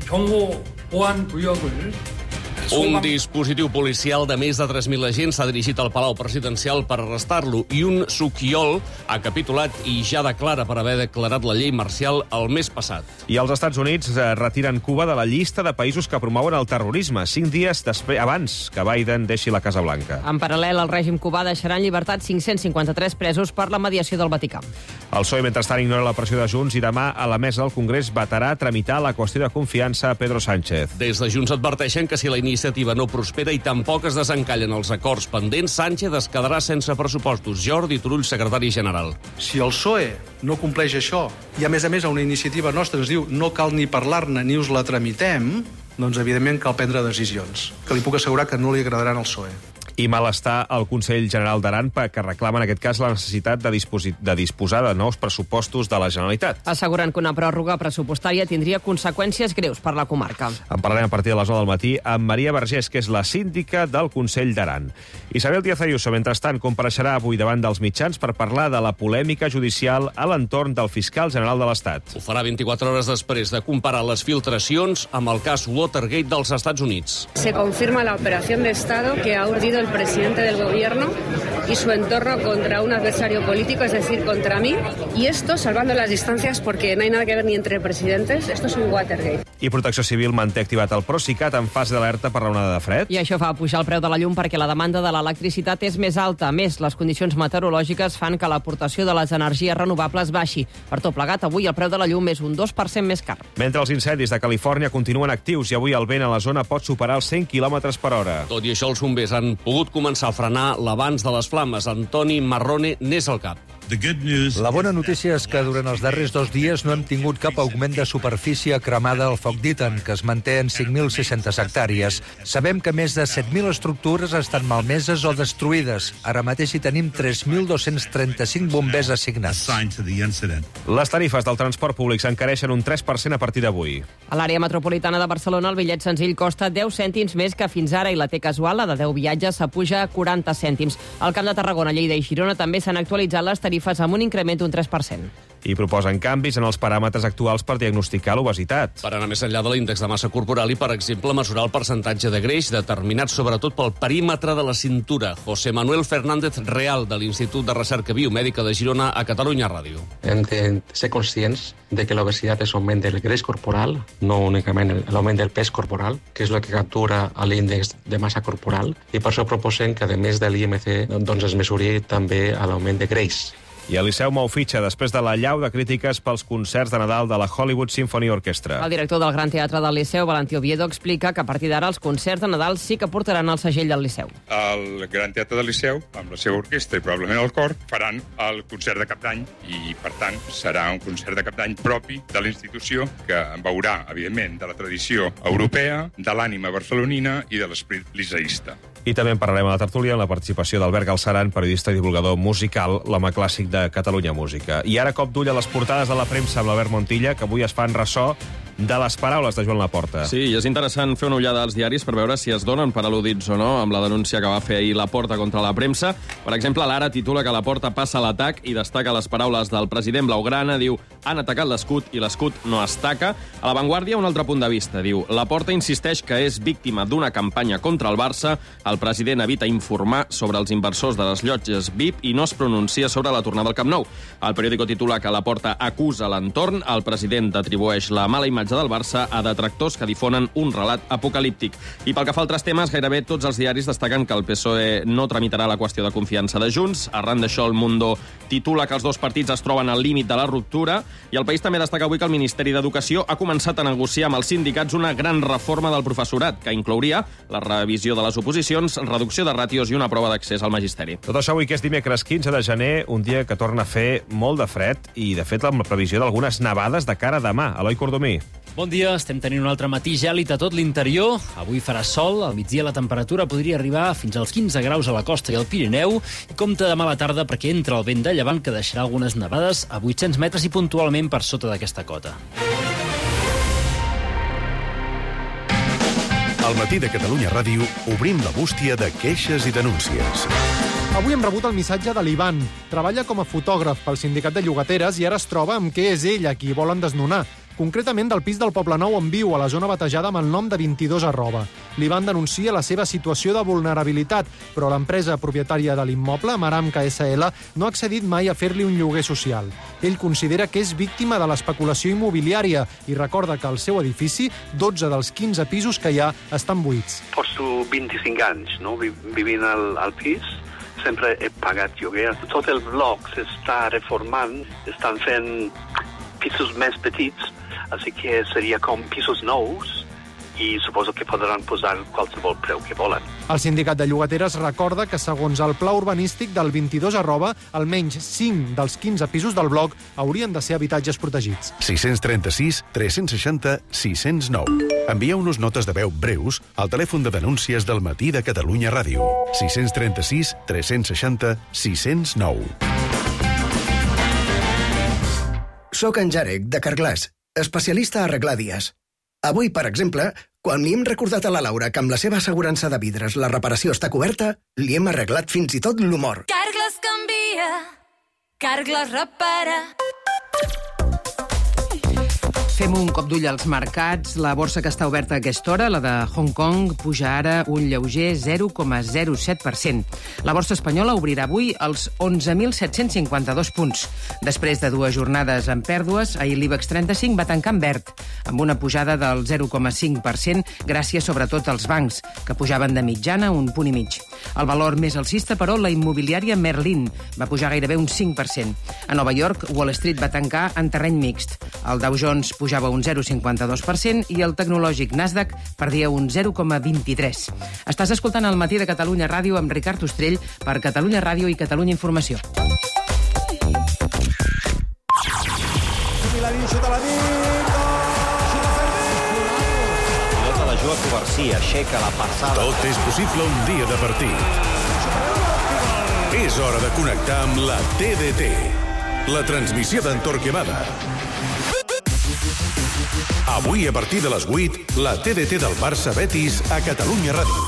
Un dispositiu policial de més de tres mil agents s'ha dirigit al Palau Presidencial per arrestar-lo i un Sukiol ha capitulat i ja declara per haver declarat la llei marcial el mes passat. I els Estats Units eh, retiren Cuba de la llista de països que promouen el terrorisme, cinc dies després, abans que Biden deixi la Casa Blanca. En paral·lel, el règim cubà deixarà en llibertat cinc-cents cinquanta-tres presos per la mediació del Vaticà. El P S O E, mentrestant, ignora la pressió de Junts i demà a la mesa del Congrés vetarà tramitar la qüestió de confiança a Pedro Sánchez. Des de Junts adverteixen que si la iniciativa no prospera i tampoc es desencallen els acords pendents, Sánchez es quedarà sense pressupostos. Jordi Turull, secretari general. Si el P S O E no compleix això i, a més a més, a una iniciativa nostra ens diu no cal ni parlar-ne ni us la tramitem, doncs, evidentment, cal prendre decisions, que li puc assegurar que no li agradaran al P S O E. I malestar al Consell General d'Aran, que reclama en aquest cas la necessitat de, disposi de disposar de nous pressupostos de la Generalitat. Asseguren que una pròrroga pressupostària tindria conseqüències greus per la comarca. En parlarem a partir de les nou del matí amb Maria Vergés, que és la síndica del Consell d'Aran. Isabel Díaz Ayuso, mentrestant, compareixerà avui davant dels mitjans per parlar de la polèmica judicial a l'entorn del fiscal general de l'Estat. Ho farà vint-i-quatre hores després de comparar les filtracions amb el cas Watergate dels Estats Units. Se confirma la operación de Estado que ha urdido el presidente del gobierno y su entorno contra un adversario político, es decir, contra mí. Y esto, salvando las distancias, porque no hay nada que ver ni entre presidentes, esto es un Watergate. I Protecció Civil manté activat el Procicat en fase d'alerta per la onada de fred. I això fa pujar el preu de la llum perquè la demanda de l'electricitat és més alta. A més, les condicions meteorològiques fan que l'aportació de les energies renovables baixi. Per tot plegat, avui el preu de la llum és un dos per cent més car. Mentre els incendis de Califòrnia continuen actius i avui el vent a la zona pot superar els cent quilòmetres per hora. Tot i això, els bombers han pogut començar a frenar l'avanç de les flames. Antoni Marrone n'és el cap. La bona notícia és que durant els darrers dos dies no hem tingut cap augment de superfície cremada al foc d'Eaton, que es manté en cinc mil sis-centes hectàrees. Sabem que més de set mil estructures estan malmeses o destruïdes. Ara mateix hi tenim tres mil dos-cents trenta-cinc bombers assignats. Les tarifes del transport públic s'encareixen un tres per cent a partir d'avui. A l'àrea metropolitana de Barcelona el bitllet senzill costa deu cèntims més que fins ara i la T casual, la de deu viatges, s'apuja a quaranta cèntims. Al Camp de Tarragona, Lleida i Girona també s'han actualitzat les tarifes amb un increment d'un tres per cent. I proposen canvis en els paràmetres actuals per diagnosticar l'obesitat. Per anar més enllà de l'índex de massa corporal i, per exemple, mesurar el percentatge de greix determinat sobretot pel perímetre de la cintura. José Manuel Fernández Real, de l'Institut de Recerca Biomèdica de Girona, a Catalunya Ràdio. Hem de ser conscients de que l'obesitat és augment del greix corporal, no únicament l'augment del pes corporal, que és el que captura l'índex de massa corporal, i per això proposem que, a més de l'I M C, doncs es mesuri també l'augment de greix. I el Liceu mou fitxa després de la llau de crítiques pels concerts de Nadal de la Hollywood Symphony Orchestra. El director del Gran Teatre del Liceu, Valentí Oviedo, explica que a partir d'ara els concerts de Nadal sí que portaran el segell del Liceu. El Gran Teatre del Liceu, amb la seva orquestra i probablement el cor, faran el concert de Cap d'Any i, per tant, serà un concert de Cap d'Any propi de la institució que veurà, evidentment, de la tradició europea, de l'ànima barcelonina i de l'esprit liceísta. I també en parlarem a la tertúlia amb la participació d'Albert Galceran, periodista i divulgador musical, l'home clàssic de Catalunya Música. I ara cop d'ull a les portades de la premsa amb l'Albert Montilla, que avui es fan ressò de les paraules de Joan Laporta. Sí, i és interessant fer una ullada als diaris per veure si es donen per al·ludits o no amb la denúncia que va fer ahir Laporta contra la premsa. Per exemple, l'Ara titula que Laporta passa l'atac i destaca les paraules del president blaugrana. Diu, han atacat l'escut i l'escut no es taca. A La Vanguardia, un altre punt de vista. Diu, Laporta insisteix que és víctima d'una campanya contra el Barça. El president evita informar sobre els inversors de les llotges V I P i no es pronuncia sobre la tornada al Camp Nou. El periòdico titula que Laporta acusa l'entorn. El president atribueix la mala imatge imatge del Barça a detractors que difonen un relat apocalíptic. I pel que fa a altres temes, gairebé tots els diaris destaquen que el P S O E no tramitarà la qüestió de confiança de Junts. Arran d'això, el Mundo titula que els dos partits es troben al límit de la ruptura, i el País també destaca avui que el Ministeri d'Educació ha començat a negociar amb els sindicats una gran reforma del professorat, que inclouria la revisió de les oposicions, reducció de ràtios i una prova d'accés al magisteri. Tot això avui, que és dimecres quinze de gener, un dia que torna a fer molt de fred i, de fet, amb la previsió d'algunes nevades de cara a demà. Eloi Cordomí. Bon dia, estem tenint un altre matí gèlid a tot l'interior. Avui farà sol, al migdia la temperatura podria arribar fins als quinze graus a la costa i al Pirineu, i compta demà a la tarda perquè entra el vent de llevant que deixarà algunes nevades a vuit-cents metres i puntualment per sota d'aquesta cota. Al matí de Catalunya Ràdio obrim la bústia de queixes i denúncies. Avui hem rebut el missatge de l'Ivan. Treballa com a fotògraf pel sindicat de llogateres i ara es troba amb que és ell a qui volen desnonar. Concretament del pis del Poblenou on viu, a la zona batejada amb el nom de vint-i-dos arroba. L'Ivan denuncia la seva situació de vulnerabilitat, però l'empresa propietària de l'immoble, Maramca S L, no ha accedit mai a fer-li un lloguer social. Ell considera que és víctima de l'especulació immobiliària i recorda que al seu edifici, dotze dels quinze pisos que hi ha estan buits. Porto vint-i-cinc anys no? vivint al, al pis. Sempre he pagat lloguer. Tot el bloc s'està reformant, estan fent pisos més petits, així que seria com pisos nous i suposo que podran posar qualsevol preu que volen. El sindicat de llogateres recorda que, segons el pla urbanístic del vint-i-dos arroba, almenys cinc dels quinze pisos del bloc haurien de ser habitatges protegits. sis trenta-sis tres seixanta sis cents nou. Envieu-nos notes de veu breus al telèfon de denúncies del matí de Catalunya Ràdio. sis trenta-sis tres seixanta sis cents nou. Soc en Jarek, de Carglass, especialista a arreglar dies. Avui, per exemple, quan li hem recordat a la Laura que amb la seva assegurança de vidres la reparació està coberta, li hem arreglat fins i tot l'humor. Carglass canvia, Carglass repara. Fem un cop d'ull als mercats. La borsa que està oberta a aquesta hora, la de Hong Kong, puja ara un lleuger zero coma zero set per cent. La borsa espanyola obrirà avui als onze mil set-cents cinquanta-dos punts. Després de dues jornades amb pèrdues, ahir l'IBEX trenta-cinc va tancar en verd, amb una pujada del zero coma cinc per cent, gràcies sobretot als bancs, que pujaven de mitjana un punt i mig. El valor més alcista, però, la immobiliària Merlin, va pujar gairebé un cinc per cent. A Nova York, Wall Street va tancar en terreny mixt. El Dow Jones pujava un zero coma cinquanta-dos per cent i el tecnològic Nasdaq perdia un zero coma vint-i-tres. Estàs escoltant el matí de Catalunya Ràdio amb Ricard Ostrell per Catalunya Ràdio i Catalunya Informació. Pilota la juga Covarsí, aixeca la passada. Tot és possible un dia de partit. És hora de connectar amb la T D T. La transmissió d'en Torquemada. Avui, a partir de les vuit, la T D T del Barça Betis a Catalunya Ràdio.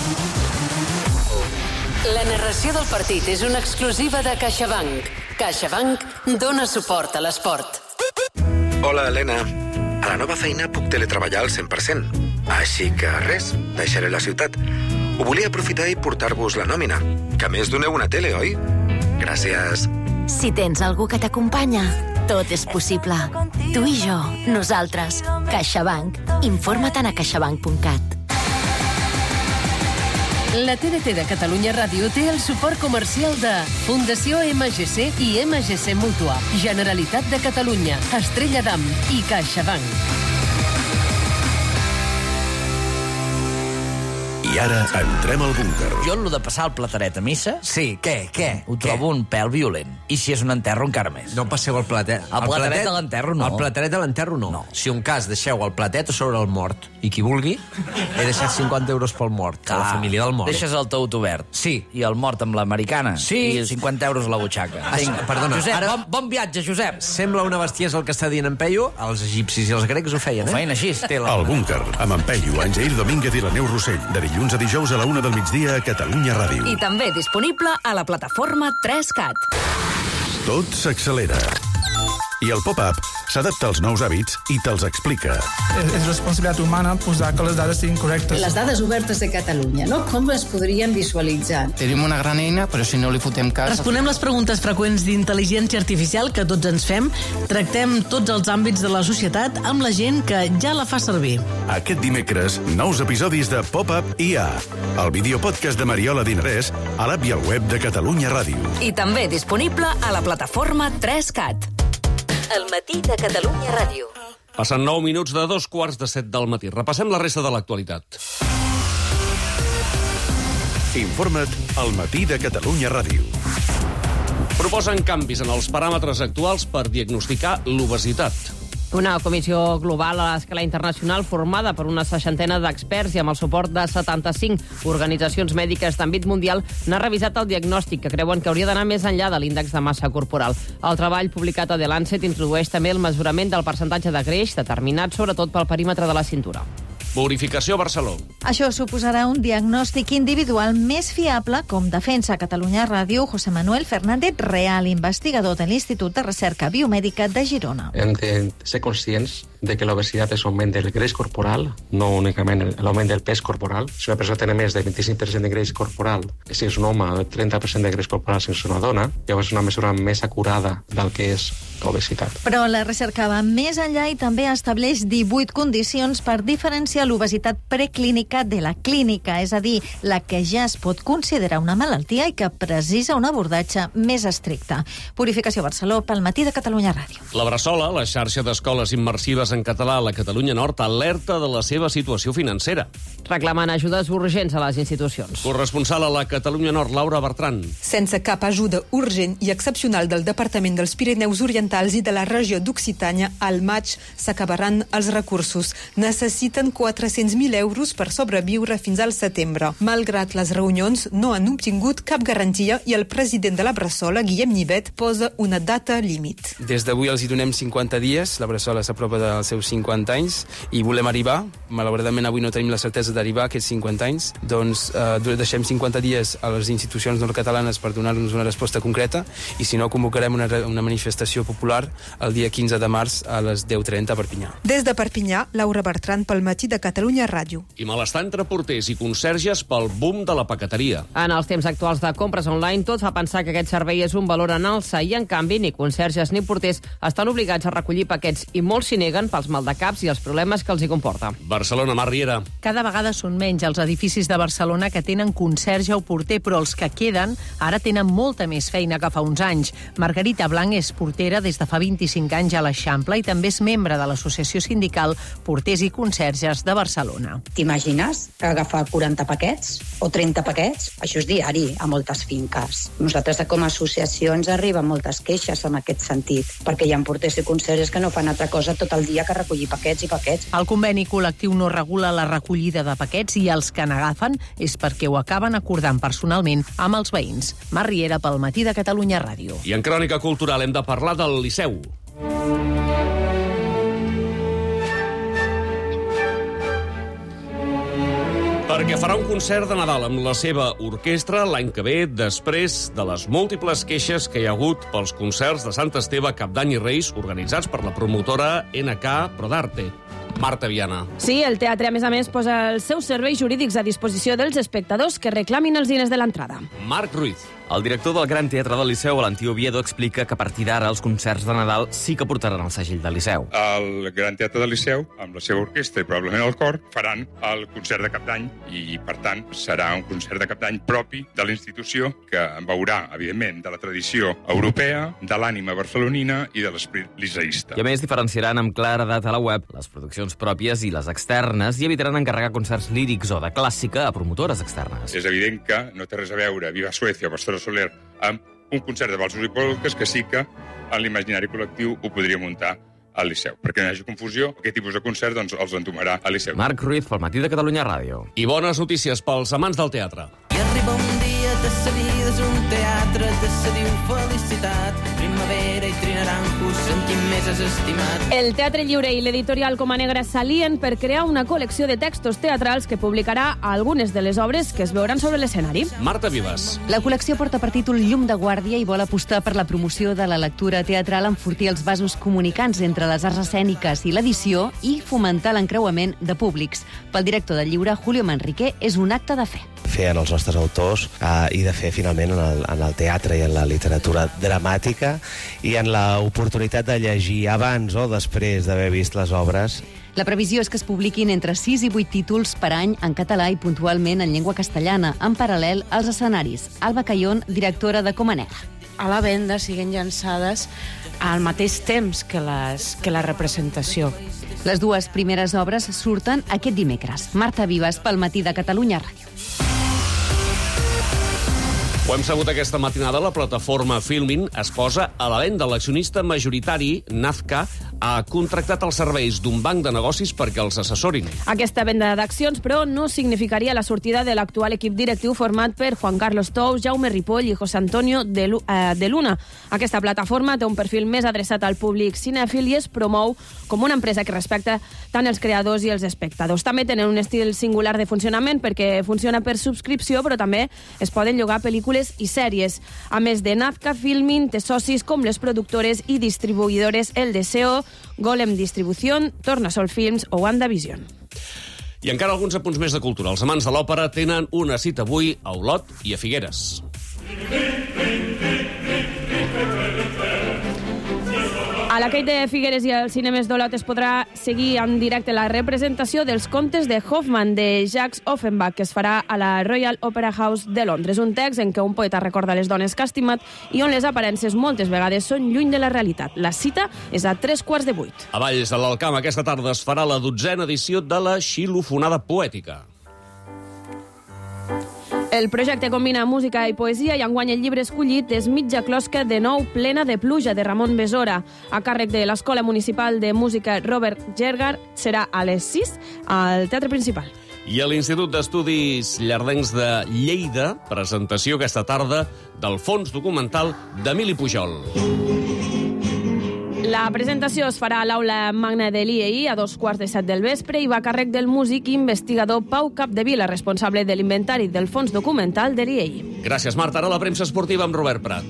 La narració del partit és una exclusiva de CaixaBank. CaixaBank dona suport a l'esport. Hola, Helena. A la nova feina puc teletreballar al cent per cent. Així que res, deixaré la ciutat. Ho volia aprofitar i portar-vos la nòmina. Que a més doneu una tele, oi? Gràcies. Si tens algú que t'acompanya, tot és possible. Tu i jo, nosaltres. CaixaBank. Informa't a caixabank punt cat. La T D T de Catalunya Ràdio té el suport comercial de Fundació M G C i M G C Mútua, Generalitat de Catalunya, Estrella d'Am i CaixaBank. I ara entrem al búnquer. Jo, el de passar el plateret a missa... Sí, què, què? Ho trobo un pèl violent. I si és un enterro, encara més. No passeu el platet. El, el plateret de l'enterro, no. El plateret de l'enterro, no. no. Si un cas deixeu el platet sobre el mort, i qui vulgui, he deixat cinquanta euros pel mort, a la família del mort. Deixes el taüt obert. Sí. I el mort amb l'americana. Sí. I cinquanta euros a la butxaca. Ah, Vinga, perdona. Josep, ara... bon, bon viatge, Josep. Sembla una bestiesa el que està dient en Peyu. Els egipcis i els grecs ho feien, eh? Ho feien així. El búnquer, amb en Peyu, en Jair Domínguez i la Neus Rossell, de dilluns a dijous a la una del migdia a Catalunya Ràdio. I també disponible a la plataforma tres cat. Tot s'accelera. I el pop-up s'adapta als nous hàbits i te'ls explica. És, és responsabilitat humana posar que les dades siguin correctes. Les dades obertes de Catalunya, no? Com es podrien visualitzar? Tenim una gran eina, però si no li fotem cas... Responem les preguntes freqüents d'intel·ligència artificial que tots ens fem. Tractem tots els àmbits de la societat amb la gent que ja la fa servir. Aquest dimecres, nous episodis de Pop-up I A, el videopodcast de Mariola Dinarès, a l'app i al web de Catalunya Ràdio. I també disponible a la plataforma tres cat. El matí de Catalunya Ràdio. Passen nou minuts de dos quarts de set del matí. Repassem la resta de l'actualitat. Informa't al matí de Catalunya Ràdio. Proposen canvis en els paràmetres actuals per diagnosticar l'obesitat. Una comissió global a l'escala internacional formada per una seixantena d'experts i amb el suport de setanta-cinc organitzacions mèdiques d'àmbit mundial n'ha revisat el diagnòstic, que creuen que hauria d'anar més enllà de l'índex de massa corporal. El treball publicat a The Lancet introdueix també el mesurament del percentatge de greix, determinat sobretot pel perímetre de la cintura. Bonificació a Barcelona. Això suposarà un diagnòstic individual més fiable, com defensa Catalunya Ràdio José Manuel Fernández Real, investigador de l'Institut de Recerca Biomèdica de Girona. Hem de ser conscients de que l'obesitat és augment del greix corporal, no únicament l'augment del pes corporal. Si una persona té més de vint-i-cinc per cent de greix corporal, si és un home, el trenta per cent de greix corporal si és una dona, llavors és una mesura més acurada del que és l'obesitat. Però la recerca va més enllà i també estableix divuit condicions per diferenciar l'obesitat preclínica de la clínica, és a dir, la que ja es pot considerar una malaltia i que precisa un abordatge més estricte. Purificació Barcelona pel matí de Catalunya Ràdio. La Bressola, la xarxa d'escoles immersives en català a la Catalunya Nord, alerta de la seva situació financera. Reclamen ajudes urgents a les institucions. Corresponsal a la Catalunya Nord, Laura Bertran. Sense cap ajuda urgent i excepcional del Departament dels Pirineus Orientals i de la regió d'Occitània, al maig s'acabaran els recursos. Necessiten quatre-cents mil euros per sobreviure fins al setembre. Malgrat les reunions, no han obtingut cap garantia i el president de la Bressola, Guillem Nivet, posa una data límit. Des d'avui els hi donem cinquanta dies, la Bressola s'apropa dels seus cinquanta anys i volem arribar. Malauradament avui no tenim la certesa d'arribar a aquests cinquanta anys, doncs eh, deixem cinquanta dies a les institucions nord-catalanes per donar-nos una resposta concreta i si no convocarem una, una manifestació popular el dia quinze de març a les deu trenta a Perpinyà. Des de Perpinyà, Laura Bertran pel matí de Catalunya Ràdio. I malestar entre porters i conserges pel boom de la paqueteria. En els temps actuals de compres online, tot fa pensar que aquest servei és un valor en alça i, en canvi, ni conserges ni porters estan obligats a recollir paquets i molts s'hi neguen pels maldecaps i els problemes que els hi comporta. Barcelona, Mar Riera. Cada vegada són menys els edificis de Barcelona que tenen conserge o porter, però els que queden ara tenen molta més feina que fa uns anys. Margarita Blanc és portera des de fa vint-i-cinc anys a l'Eixample i també és membre de l'associació sindical Porters i Conserges de Barcelona. T'imagines agafar quaranta paquets o trenta paquets? Això és diari a moltes finques. Nosaltres, com a associació, ens arriben moltes queixes en aquest sentit, perquè hi ha porters i conserges que no fan altra cosa tot el dia que recollir paquets i paquets. El conveni col·lectiu no regula la recollida de paquets i els que n'agafen és perquè ho acaben acordant personalment amb els veïns. Mar Riera pel matí de Catalunya Ràdio. I en crònica cultural hem de parlar del Liceu. Perquè farà un concert de Nadal amb la seva orquestra l'any que ve, després de les múltiples queixes que hi ha hagut pels concerts de Sant Esteve, Cap d'Any i Reis, organitzats per la promotora N K Prodarte. Marta Viana. Sí, el teatre, a més a més, posa els seus serveis jurídics a disposició dels espectadors que reclamin els diners de l'entrada. Marc Ruiz. El director del Gran Teatre del Liceu, Valentí Oviedo, explica que a partir d'ara els concerts de Nadal sí que portaran el segell del Liceu. El Gran Teatre del Liceu, amb la seva orquestra i probablement el cor, faran el concert de Cap d'Any i, per tant, serà un concert de Cap d'Any propi de la institució que veurà, evidentment, de la tradició europea, de l'ànima barcelonina i de l'esprit liceísta. I a més diferenciaran amb claredat a la web les produccions pròpies i les externes i evitaran encarregar concerts lírics o de clàssica a promotores externes. És evident que no té res a veure Viva Suècia o Pastora Soler amb un concert de valsos i polques que sí que en l'imaginari col·lectiu ho podria muntar al Liceu. Perquè no hi hagi confusió, aquest tipus de concert doncs, els entomarà al Liceu. Marc Ruiz, pel matí de Catalunya Ràdio. I bones notícies pels amants del teatre. I arriba un dia de salida és un teatre de se diu felicitat. Primavera i trinaranjos, sentim més és estimat. El Teatre Lliure i l'editorial Coma Negra s'alien per crear una col·lecció de textos teatrals que publicarà algunes de les obres que es veuran sobre l'escenari. Marta Vives. La col·lecció porta per títol Llum de guàrdia i vol apostar per la promoció de la lectura teatral, enfortir els vasos comunicants entre les arts escèniques i l'edició i fomentar l'encreuament de públics. Pel director del Lliure, Julio Manrique, és un acte de fe. Fer en els nostres autors eh, i de fer finalment en el, en el teatre i en la literatura dramàtica i en l'oportunitat de llegir abans o després d'haver vist les obres. La previsió és que es publiquin entre sis i vuit títols per any en català i puntualment en llengua castellana, en paral·lel als escenaris. Alba Cayón, directora de Coma Negra. A la venda siguen llançades al mateix temps que, les, que la representació. Les dues primeres obres surten aquest dimecres. Marta Vives, pel Matí de Catalunya Ràdio. Ho hem sabut aquesta matinada, la plataforma Filmin es posa a la venda. L'accionista majoritari, Nazca, ha contractat els serveis d'un banc de negocis perquè els assessorin. Aquesta venda d'accions, però, no significaria la sortida de l'actual equip directiu format per Juan Carlos Tous, Jaume Ripoll i José Antonio de, Lu eh, de Luna. Aquesta plataforma té un perfil més adreçat al públic cinèfil i es promou com una empresa que respecta tant els creadors i els espectadors. També tenen un estil singular de funcionament perquè funciona per subscripció, però també es poden llogar pel·lícules i sèries. A més de Nazca, Filmin té socis com les productores i distribuïdores El Deseo, Golem Distribución, Tornasol Films o WandaVision. I encara alguns apunts més de cultura. Els amants de l'òpera tenen una cita avui a Olot i a Figueres. A la Kate de Figueres i als cinemes d'Olot es podrà seguir en directe la representació dels contes de Hoffmann de Jacques Offenbach, que es farà a la Royal Opera House de Londres. Un text en què un poeta recorda les dones que ha estimat i on les aparences moltes vegades són lluny de la realitat. La cita és a tres quarts de vuit. A Valls de l'Alcamp aquesta tarda es farà la dotzena edició de la Xilofonada Poètica. El projecte combina música i poesia i enguany el llibre escollit és Mitja closca de nou plena de pluja, de Ramon Besora. A càrrec de l'Escola Municipal de Música Robert Gergar serà a les sis al Teatre Principal. I a l'Institut d'Estudis Llardencs de Lleida, presentació aquesta tarda del fons documental d'Emili Pujol. La presentació es farà a l'Aula Magna de l'I E I a dos quarts de set del vespre i va a càrrec del músic i investigador Pau Capdevila, responsable de l'inventari del fons documental de l'I E I. Gràcies, Marta. Ara la premsa esportiva amb Robert Prat.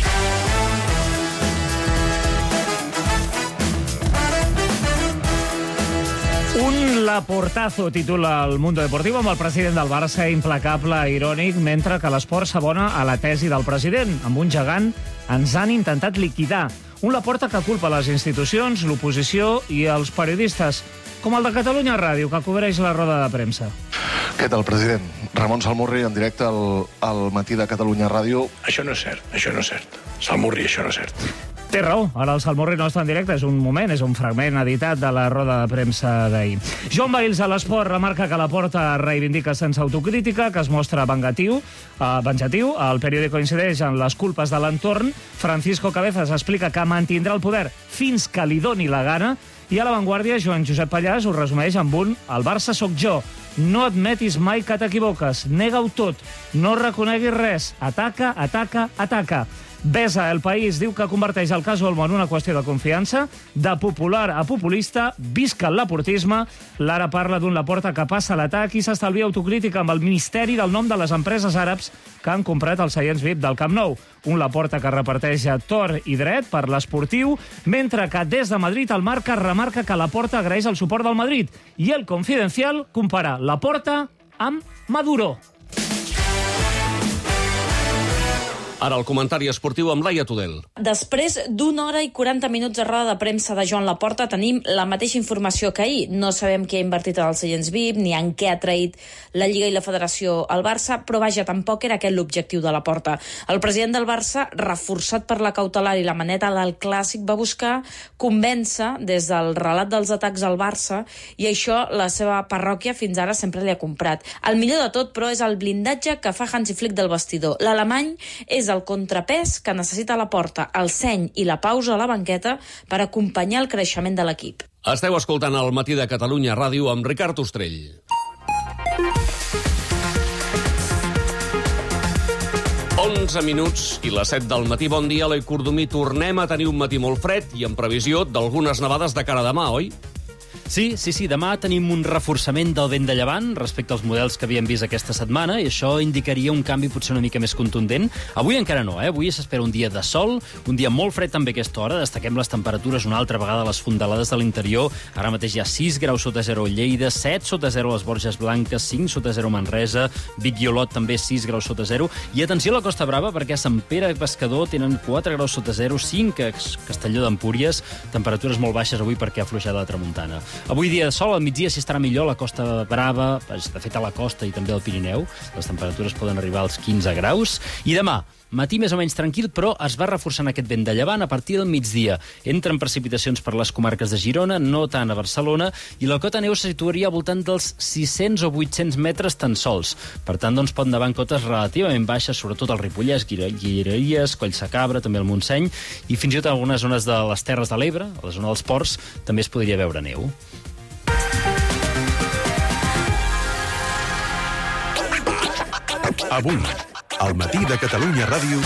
Un laportazo titula el Mundo Deportivo amb el president del Barça implacable i irònic, mentre que l'esport s'abona a la tesi del president. Amb un gegant ens han intentat liquidar. Un Laporta que culpa les institucions, l'oposició i els periodistes, com el de Catalunya Ràdio, que cobreix la roda de premsa. Què tal, president? Ramon Salmurri, en directe al, al Matí de Catalunya Ràdio. Això no és cert, això no és cert. Salmurri, això no és cert. Té raó, ara el Salmurri no està en directe, és un moment, és un fragment editat de la roda de premsa d'ahir. Joan Bahils a l'Esport remarca que Laporta reivindica sense autocrítica, que es mostra vengatiu, eh, venjatiu. El periòdico incideix en les culpes de l'entorn. Francisco Cabezas explica que mantindrà el poder fins que li doni la gana. I a l'avantguàrdia, Joan Josep Pallàs ho resumeix amb un «El Barça sóc jo». No admetis mai que t'equivoques. Nega-ho tot. No reconeguis res. Ataca, ataca, ataca. Besa El País diu que converteix el cas Olmo en una qüestió de confiança, de popular a populista, visca el laportisme. L'Ara parla d'un Laporta que passa l'atac i s'estalvia autocrítica amb el misteri del nom de les empreses àrabs que han comprat els seients V I P del Camp Nou. Un Laporta que reparteix a tor i dret per l'esportiu, mentre que des de Madrid el Marca remarca que Laporta agraeix el suport del Madrid i el Confidencial compara Laporta amb Maduro. Ara el comentari esportiu amb Laia Tudel. Després d'una hora i quaranta minuts de roda de premsa de Joan Laporta tenim la mateixa informació que ahir. No sabem què ha invertit en els seients V I P ni en què ha traït la Lliga i la Federació al Barça, però vaja, tampoc era aquest l'objectiu de Laporta. El president del Barça, reforçat per la cautelar i la maneta del Clàssic, va buscar convèncer des del relat dels atacs al Barça i això la seva parròquia fins ara sempre li ha comprat. El millor de tot, però, és el blindatge que fa Hansi Flick del vestidor. L'alemany és el contrapès que necessita Laporta, el seny i la pausa a la banqueta per acompanyar el creixement de l'equip. Esteu escoltant el Matí de Catalunya Ràdio amb Ricard Ostrell. onze minuts i les set del matí. Bon dia, Eloi Cordomí. Tornem a tenir un matí molt fred i amb previsió d'algunes nevades de cara a demà, oi? Sí, sí, sí. Demà tenim un reforçament del vent de llevant respecte als models que havíem vist aquesta setmana i això indicaria un canvi potser una mica més contundent. Avui encara no, eh? Avui s'espera un dia de sol, un dia molt fred també a aquesta hora. Destaquem les temperatures una altra vegada a les fondalades de l'interior. Ara mateix hi ha sis graus sota zero a Lleida, set sota zero a les Borges Blanques, cinc sota zero a Manresa, Vic i Olot també sis graus sota zero. I atenció a la Costa Brava, perquè a Sant Pere Pescador tenen quatre graus sota zero, cinc a Castelló d'Empúries, temperatures molt baixes avui perquè ha afluixat la tramuntana. Avui dia de sol, al migdia s'hi estarà millor a la Costa Brava, de fet a la costa i també al Pirineu. Les temperatures poden arribar als quinze graus. I demà, matí més o menys tranquil, però es va reforçant aquest vent de llevant a partir del migdia. Entren precipitacions per les comarques de Girona, no tant a Barcelona, i la cota neu se situaria al voltant dels sis-cents o vuit-cents metres tan sols. Per tant, doncs, pot nevar en cotes relativament baixes, sobretot al Ripollès, Guilleries, Collsacabra, també al Montseny, i fins i tot en algunes zones de les Terres de l'Ebre, a la zona dels ports, també es podria veure neu. Avui, al matí de Catalunya Ràdio...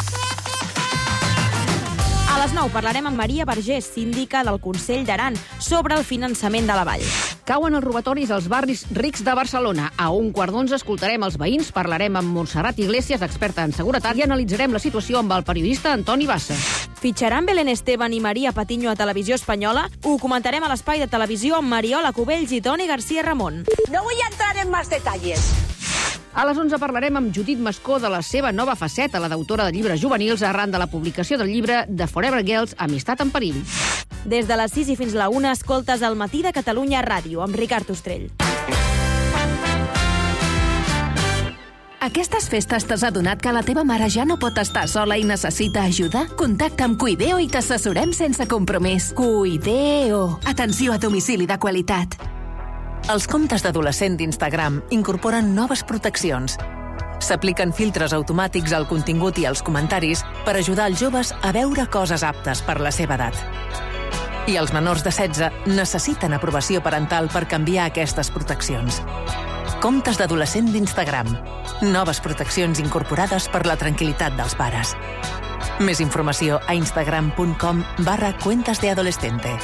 A les nou parlarem amb Maria Vergés, síndica del Consell d'Aran, sobre el finançament de la vall. Cauen els robatoris als barris rics de Barcelona. A un quart d'onze escoltarem els veïns, parlarem amb Montserrat Iglesias, experta en seguretat, i analitzarem la situació amb el periodista Antoni Bassa. Fitxaran Belén Esteban i Maria Patiño a Televisió Espanyola? Ho comentarem a l'espai de televisió amb Mariola Cubells i Toni García Ramon. No voy a entrar en más detalles. A les onze parlarem amb Judit Mascó de la seva nova faceta, la d'autora de llibres juvenils, arran de la publicació del llibre The Forever Girls, Amistat en perill. Des de les sis i fins la una escoltes el Matí de Catalunya Ràdio, amb Ricard Ostrell. Aquestes festes t'has adonat que la teva mare ja no pot estar sola i necessita ajuda? Contacta amb Cuideo i t'assessorem sense compromís. Cuideo. Atenció a domicili de qualitat. Els comptes d'adolescent d'Instagram incorporen noves proteccions. S'apliquen filtres automàtics al contingut i als comentaris per ajudar els joves a veure coses aptes per la seva edat. I els menors de setze necessiten aprovació parental per canviar aquestes proteccions. Comptes d'adolescent d'Instagram. Noves proteccions incorporades per la tranquil·litat dels pares. Més informació a instagram.com barra cuentas de adolescente.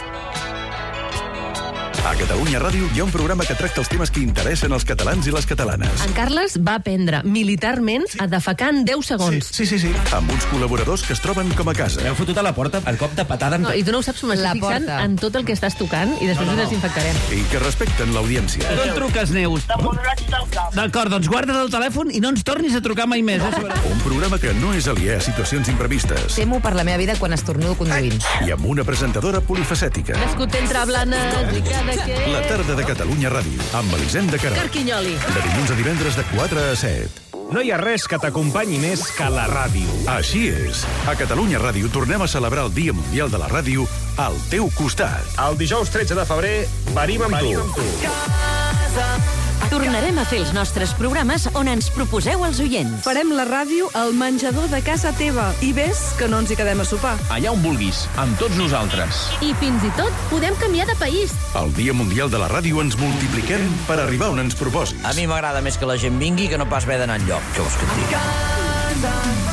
A Catalunya Ràdio hi ha un programa que tracta els temes que interessen als catalans i les catalanes. En Carles va aprendre militarment a defecar en deu segons. Sí, sí, sí. Amb uns col·laboradors que es troben com a casa. Heu fotut a la porta el cop de patada... No, i tu no ho saps, m'estic fixant en tot el que estàs tocant i després No, no, ho no. desinfectarem. I que respecten l'audiència. D'on truques, Neus? D'acord, doncs guarda't el telèfon i no ens tornis a trucar mai més. Eh? Un programa que no és aliè a situacions imprevistes. Temo per la meva vida quan estornudo conduint. I amb una presentadora polifacètica. Nascut entre blanes i cada que... La tarda de Catalunya Ràdio, amb Elisenda Queralt. Carquinyoli. De dilluns a divendres de quatre a set. No hi ha res que t'acompanyi més que la ràdio. Així és. A Catalunya Ràdio tornem a celebrar el Dia Mundial de la Ràdio al teu costat. El dijous tretze de febrer venim amb tu. Tornarem a fer els nostres programes on ens proposeu els oients. Farem la ràdio al menjador de casa teva. I ves que no ens hi quedem a sopar. Allà on vulguis, amb tots nosaltres. I fins i tot podem canviar de país. Al Dia Mundial de la Ràdio ens multipliquem per arribar on ens proposis. A mi m'agrada més que la gent vingui que no pas haver d'anar enlloc. Què vols que et digui?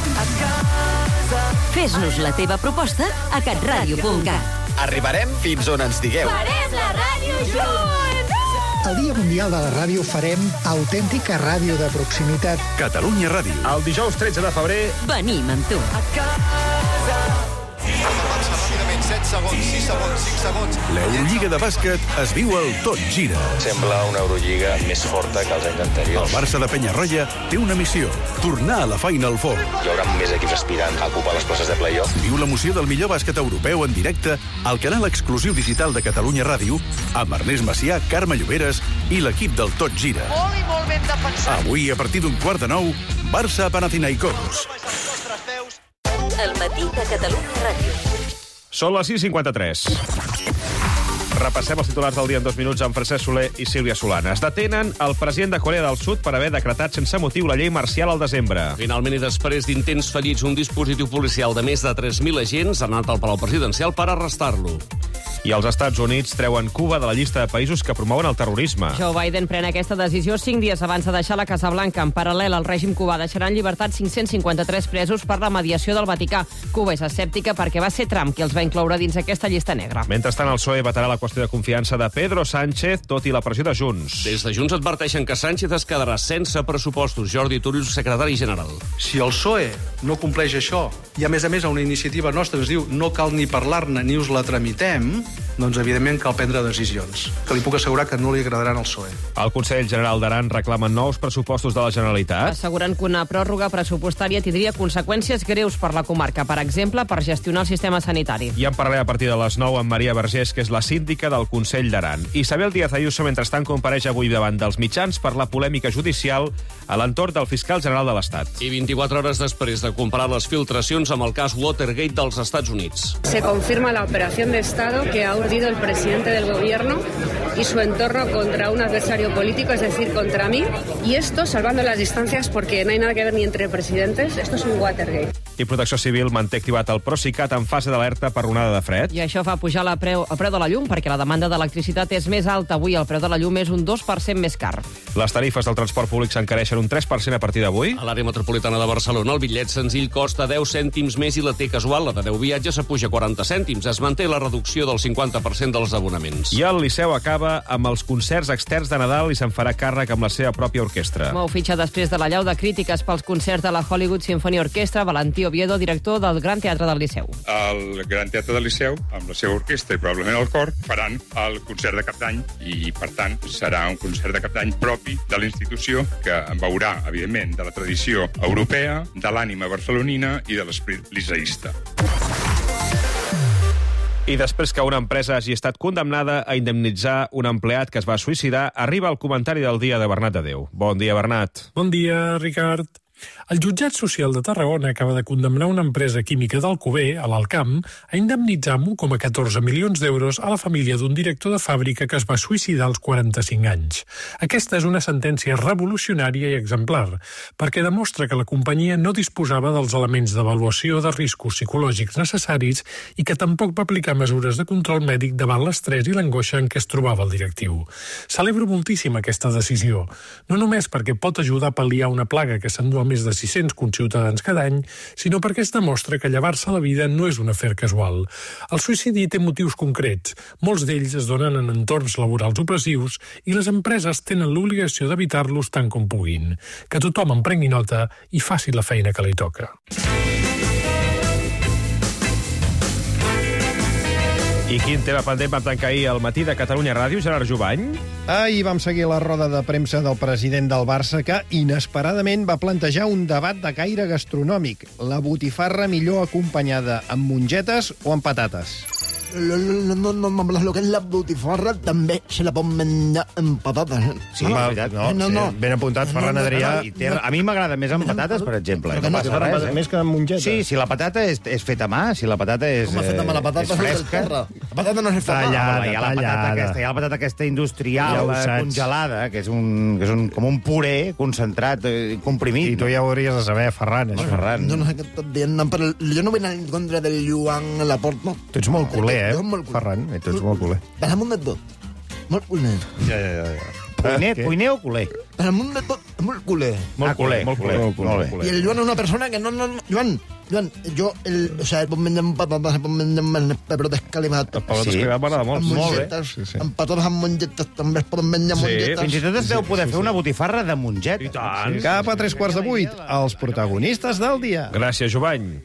Fes-nos la teva proposta a catradio punt cat. Arribarem fins on ens digueu. Farem la ràdio junts! El Dia Mundial de la Ràdio farem autèntica ràdio de proximitat. Catalunya Ràdio. El dijous tretze de febrer venim amb tu. set segons, sis segons, cinc segons. L'Eurolliga de bàsquet es viu al Tot Gira. Sembla una Eurolliga més forta que els anys anteriors. El Barça de Penyarroia té una missió, tornar a la Final Four. Hi haurà més equips aspirant a ocupar les places de play-off. Viu l'emoció del millor bàsquet europeu en directe al canal exclusiu digital de Catalunya Ràdio amb Ernest Macià, Carme Lloberes i l'equip del Tot Gira. Molt i molt ben defensat. Avui, a partir d'un quart de nou, Barça-Panathinaikos. El matí de Catalunya Ràdio. Són les sis cinquanta-tres. Repassem els titulars del dia en dos minuts amb Francesc Soler i Sílvia Solana. Es detenen el president de Corea del Sud per haver decretat sense motiu la llei marcial al desembre. Finalment, i després d'intents fallits, un dispositiu policial de més de tres mil agents ha anat al Palau Presidencial per arrestar-lo. I els Estats Units treuen Cuba de la llista de països que promouen el terrorisme. Joe Biden pren aquesta decisió cinc dies abans de deixar la Casa Blanca. En paral·lel al règim cubà deixarà en llibertat cinc-cents cinquanta-tres presos per la mediació del Vaticà. Cuba és escèptica perquè va ser Trump qui els va incloure dins aquesta llista negra. Mentrestant, el P S O E vetarà la qüestió de confiança de Pedro Sánchez, tot i la pressió de Junts. Des de Junts adverteixen que Sánchez es quedarà sense pressupostos. Jordi Turull, secretari general. Si el P S O E no compleix això i, a més a més, a una iniciativa nostra ens diu no cal ni parlar-ne ni us la tramitem, doncs, evidentment, cal prendre decisions, que li puc assegurar que no li agradaran al P S O E. El Consell General d'Aran reclama nous pressupostos de la Generalitat. Asseguren que una pròrroga pressupostària tindria conseqüències greus per la comarca, per exemple, per gestionar el sistema sanitari. I en parlaré a partir de les nou amb Maria Vergés, que és la síndica del Consell d'Aran. Isabel Díaz Ayuso, mentrestant, compareix avui davant dels mitjans per la polèmica judicial a l'entorn del fiscal general de l'Estat. I vint-i-quatre hores després de comparar les filtracions amb el cas Watergate dels Estats Units. Se confirma la operación de Estado que ha urdido el presidente del gobierno y su entorno contra un adversario político, es decir, contra mí. Y esto, salvando las distancias, porque no hay nada que ver ni entre presidentes, esto es un Watergate. I Protecció Civil manté activat el Procicat en fase d'alerta per onada de fred. I això fa pujar la preu, el preu de la llum, perquè la demanda d'electricitat és més alta. Avui el preu de la llum és un dos per cent més car. Les tarifes del transport públic s'encareixen un tres per cent a partir d'avui. A l'àrea metropolitana de Barcelona, el bitllet senzill costa deu cèntims més i la T casual, la de deu viatges, s'apuja quaranta cèntims. Es manté la reducció del cinquanta per cent dels abonaments. I el Liceu acaba amb els concerts externs de Nadal i se'n farà càrrec amb la seva pròpia orquestra. Mou fitxa després de l'allau de crítiques pels concerts de la Hollywood Symphony Orchestra. Valentí Oviedo, director del Gran Teatre del Liceu. El Gran Teatre del Liceu, amb la seva orquestra i probablement el cor, faran el concert de cap d'any i, per tant, serà un concert de cap d'any propi de la institució que en veurà, evidentment, de la tradició europea, de l'ànima barcelonina i de l'esperit liceísta. I després que una empresa hagi estat condemnada a indemnitzar un empleat que es va suïcidar, arriba el comentari del dia de Bernat de Déu. Bon dia, Bernat. Bon dia, Ricard. El jutjat social de Tarragona acaba de condemnar una empresa química d'Alcover, a l'Alcamp, a indemnitzar amb un coma catorze milions d'euros a la família d'un director de fàbrica que es va suïcidar als quaranta-cinc anys. Aquesta és una sentència revolucionària i exemplar, perquè demostra que la companyia no disposava dels elements d'avaluació de riscos psicològics necessaris i que tampoc va aplicar mesures de control mèdic davant l'estrès i l'angoixa en què es trobava el directiu. Celebro moltíssim aquesta decisió, no només perquè pot ajudar a pal·liar una plaga que s'endú més de sis-cents conciutadans cada any, sinó perquè es demostra que llevar-se la vida no és un afer casual. El suïcidi té motius concrets. Molts d'ells es donen en entorns laborals opressius i les empreses tenen l'obligació d'evitar-los tant com puguin. Que tothom en prengui nota i faci la feina que li toca. I quin tema pendent vam tancar ahir al matí de Catalunya Ràdio, Gerard Jubany? Ahir vam seguir la roda de premsa del president del Barça que, inesperadament, va plantejar un debat de caire gastronòmic. La botifarra millor acompanyada amb mongetes o amb patates? No, no, no, no, no, lo que és la botifarra també se la pot menjar amb patates. Sí, no, veritat, no, no, no. Sí, ben apuntat, Ferran Adrià. No, a mi m'agrada més amb patates, per exemple. No passa res, eh? Més que amb mongetes. Sí, si la patata és, és feta a mà, si la patata és, Com feta a mà? La patata és fresca. La patata no és feta a mà. Tallada, hi ha la patata aquesta, hi ha la patata aquesta industrial, ja congelada, que és, un, que és un, com un puré concentrat, comprimit. I tu ja ho hauries de saber, Ferran. No, Ferran. Jo no sé què estàs dient, però jo no vinc en contra del Joan Laporta. Tu ets molt culer, eh, Ferran? Tu ets molt culer. Per amunt de tot. Molt culer. Ja, ja, ja. ja. Cuiner, cuiner o culer? Per amunt de tot, molt culer. Molt culer, molt culer. Molt culer. I el Joan és una persona que no... no, no Joan, Joan, jo, el, o sea, pot menjar amb patates, pot menjar amb pebrotes calimat. El pebrot escalimat m'agrada molt. Amb Molt mongetes, bé. Sí, sí. amb patates amb mongetes també es poden menjar amb Sí, mongetes. fins i tot es deu poder fer una botifarra de mongetes. I tant. Cap a tres quarts de vuit, els protagonistes del dia. Gràcies, Jubany.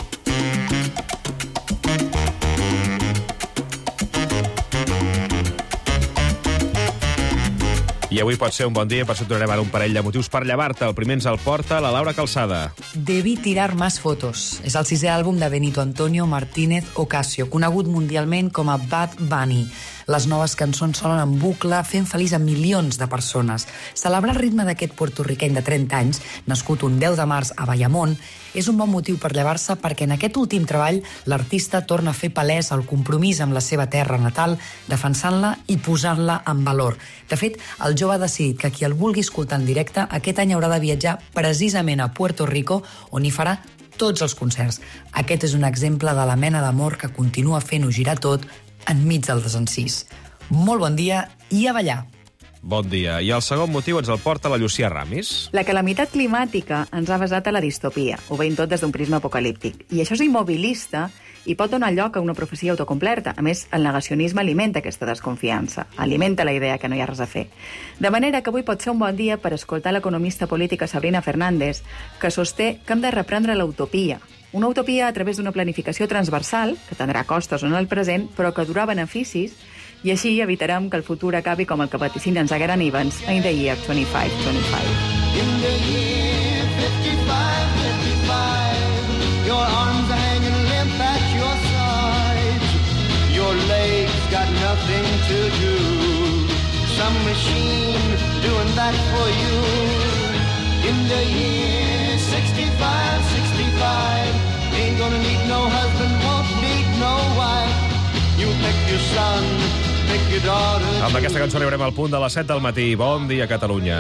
I avui pot ser un bon dia, per això tornarem ara un parell de motius per llevar-te. El primer ens el porta la Laura Calçada. Debí tirar más fotos. És el sisè àlbum de Benito Antonio Martínez Ocasio, conegut mundialment com a Bad Bunny. Les noves cançons sonen en bucle, fent feliç a milions de persones. Celebrar el ritme d'aquest puertorriqueny de trenta anys, nascut un deu de març a Bayamón, és un bon motiu per llevar-se perquè en aquest últim treball l'artista torna a fer palès el compromís amb la seva terra natal, defensant-la i posant-la en valor. De fet, el jove ha decidit que qui el vulgui escoltar en directe aquest any haurà de viatjar precisament a Puerto Rico, on hi farà tots els concerts. Aquest és un exemple de la mena d'amor que continua fent-ho girar tot enmig del desencís. Molt bon dia i a ballar. Bon dia. I el segon motiu ens el porta la Llucia Ramis. La calamitat climàtica ens ha basat a la distopia. Ho veiem tot des d'un prisma apocalíptic. I això és immobilista i pot donar lloc a una profecia autocomplerta. A més, el negacionisme alimenta aquesta desconfiança. Alimenta la idea que no hi ha res a fer. De manera que avui pot ser un bon dia per escoltar l'economista política Sabrina Fernández, que sosté que hem de reprendre l'utopia. Una utopia a través d'una planificació transversal, que tindrà costos en el present, però que durà beneficis, i així evitarem que el futur acabi com el que vaticinen Zaguera Evans in the year twenty-five twenty-five. In the year fifty-five fifty-five, your arms are hanging limp at your sides, your legs got nothing to do, some machine doing that for you. In the year sixty-five sixty-five, ain't gonna need no husband, won't need no wife, you pick your son, pick your daughter. Amb aquesta cançó arribarem al punt de les set del matí. Bon dia, Catalunya.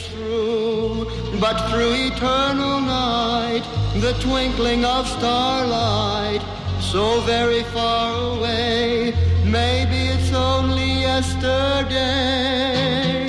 But through eternal night, the twinkling of starlight, so very far away, maybe it's only yesterday.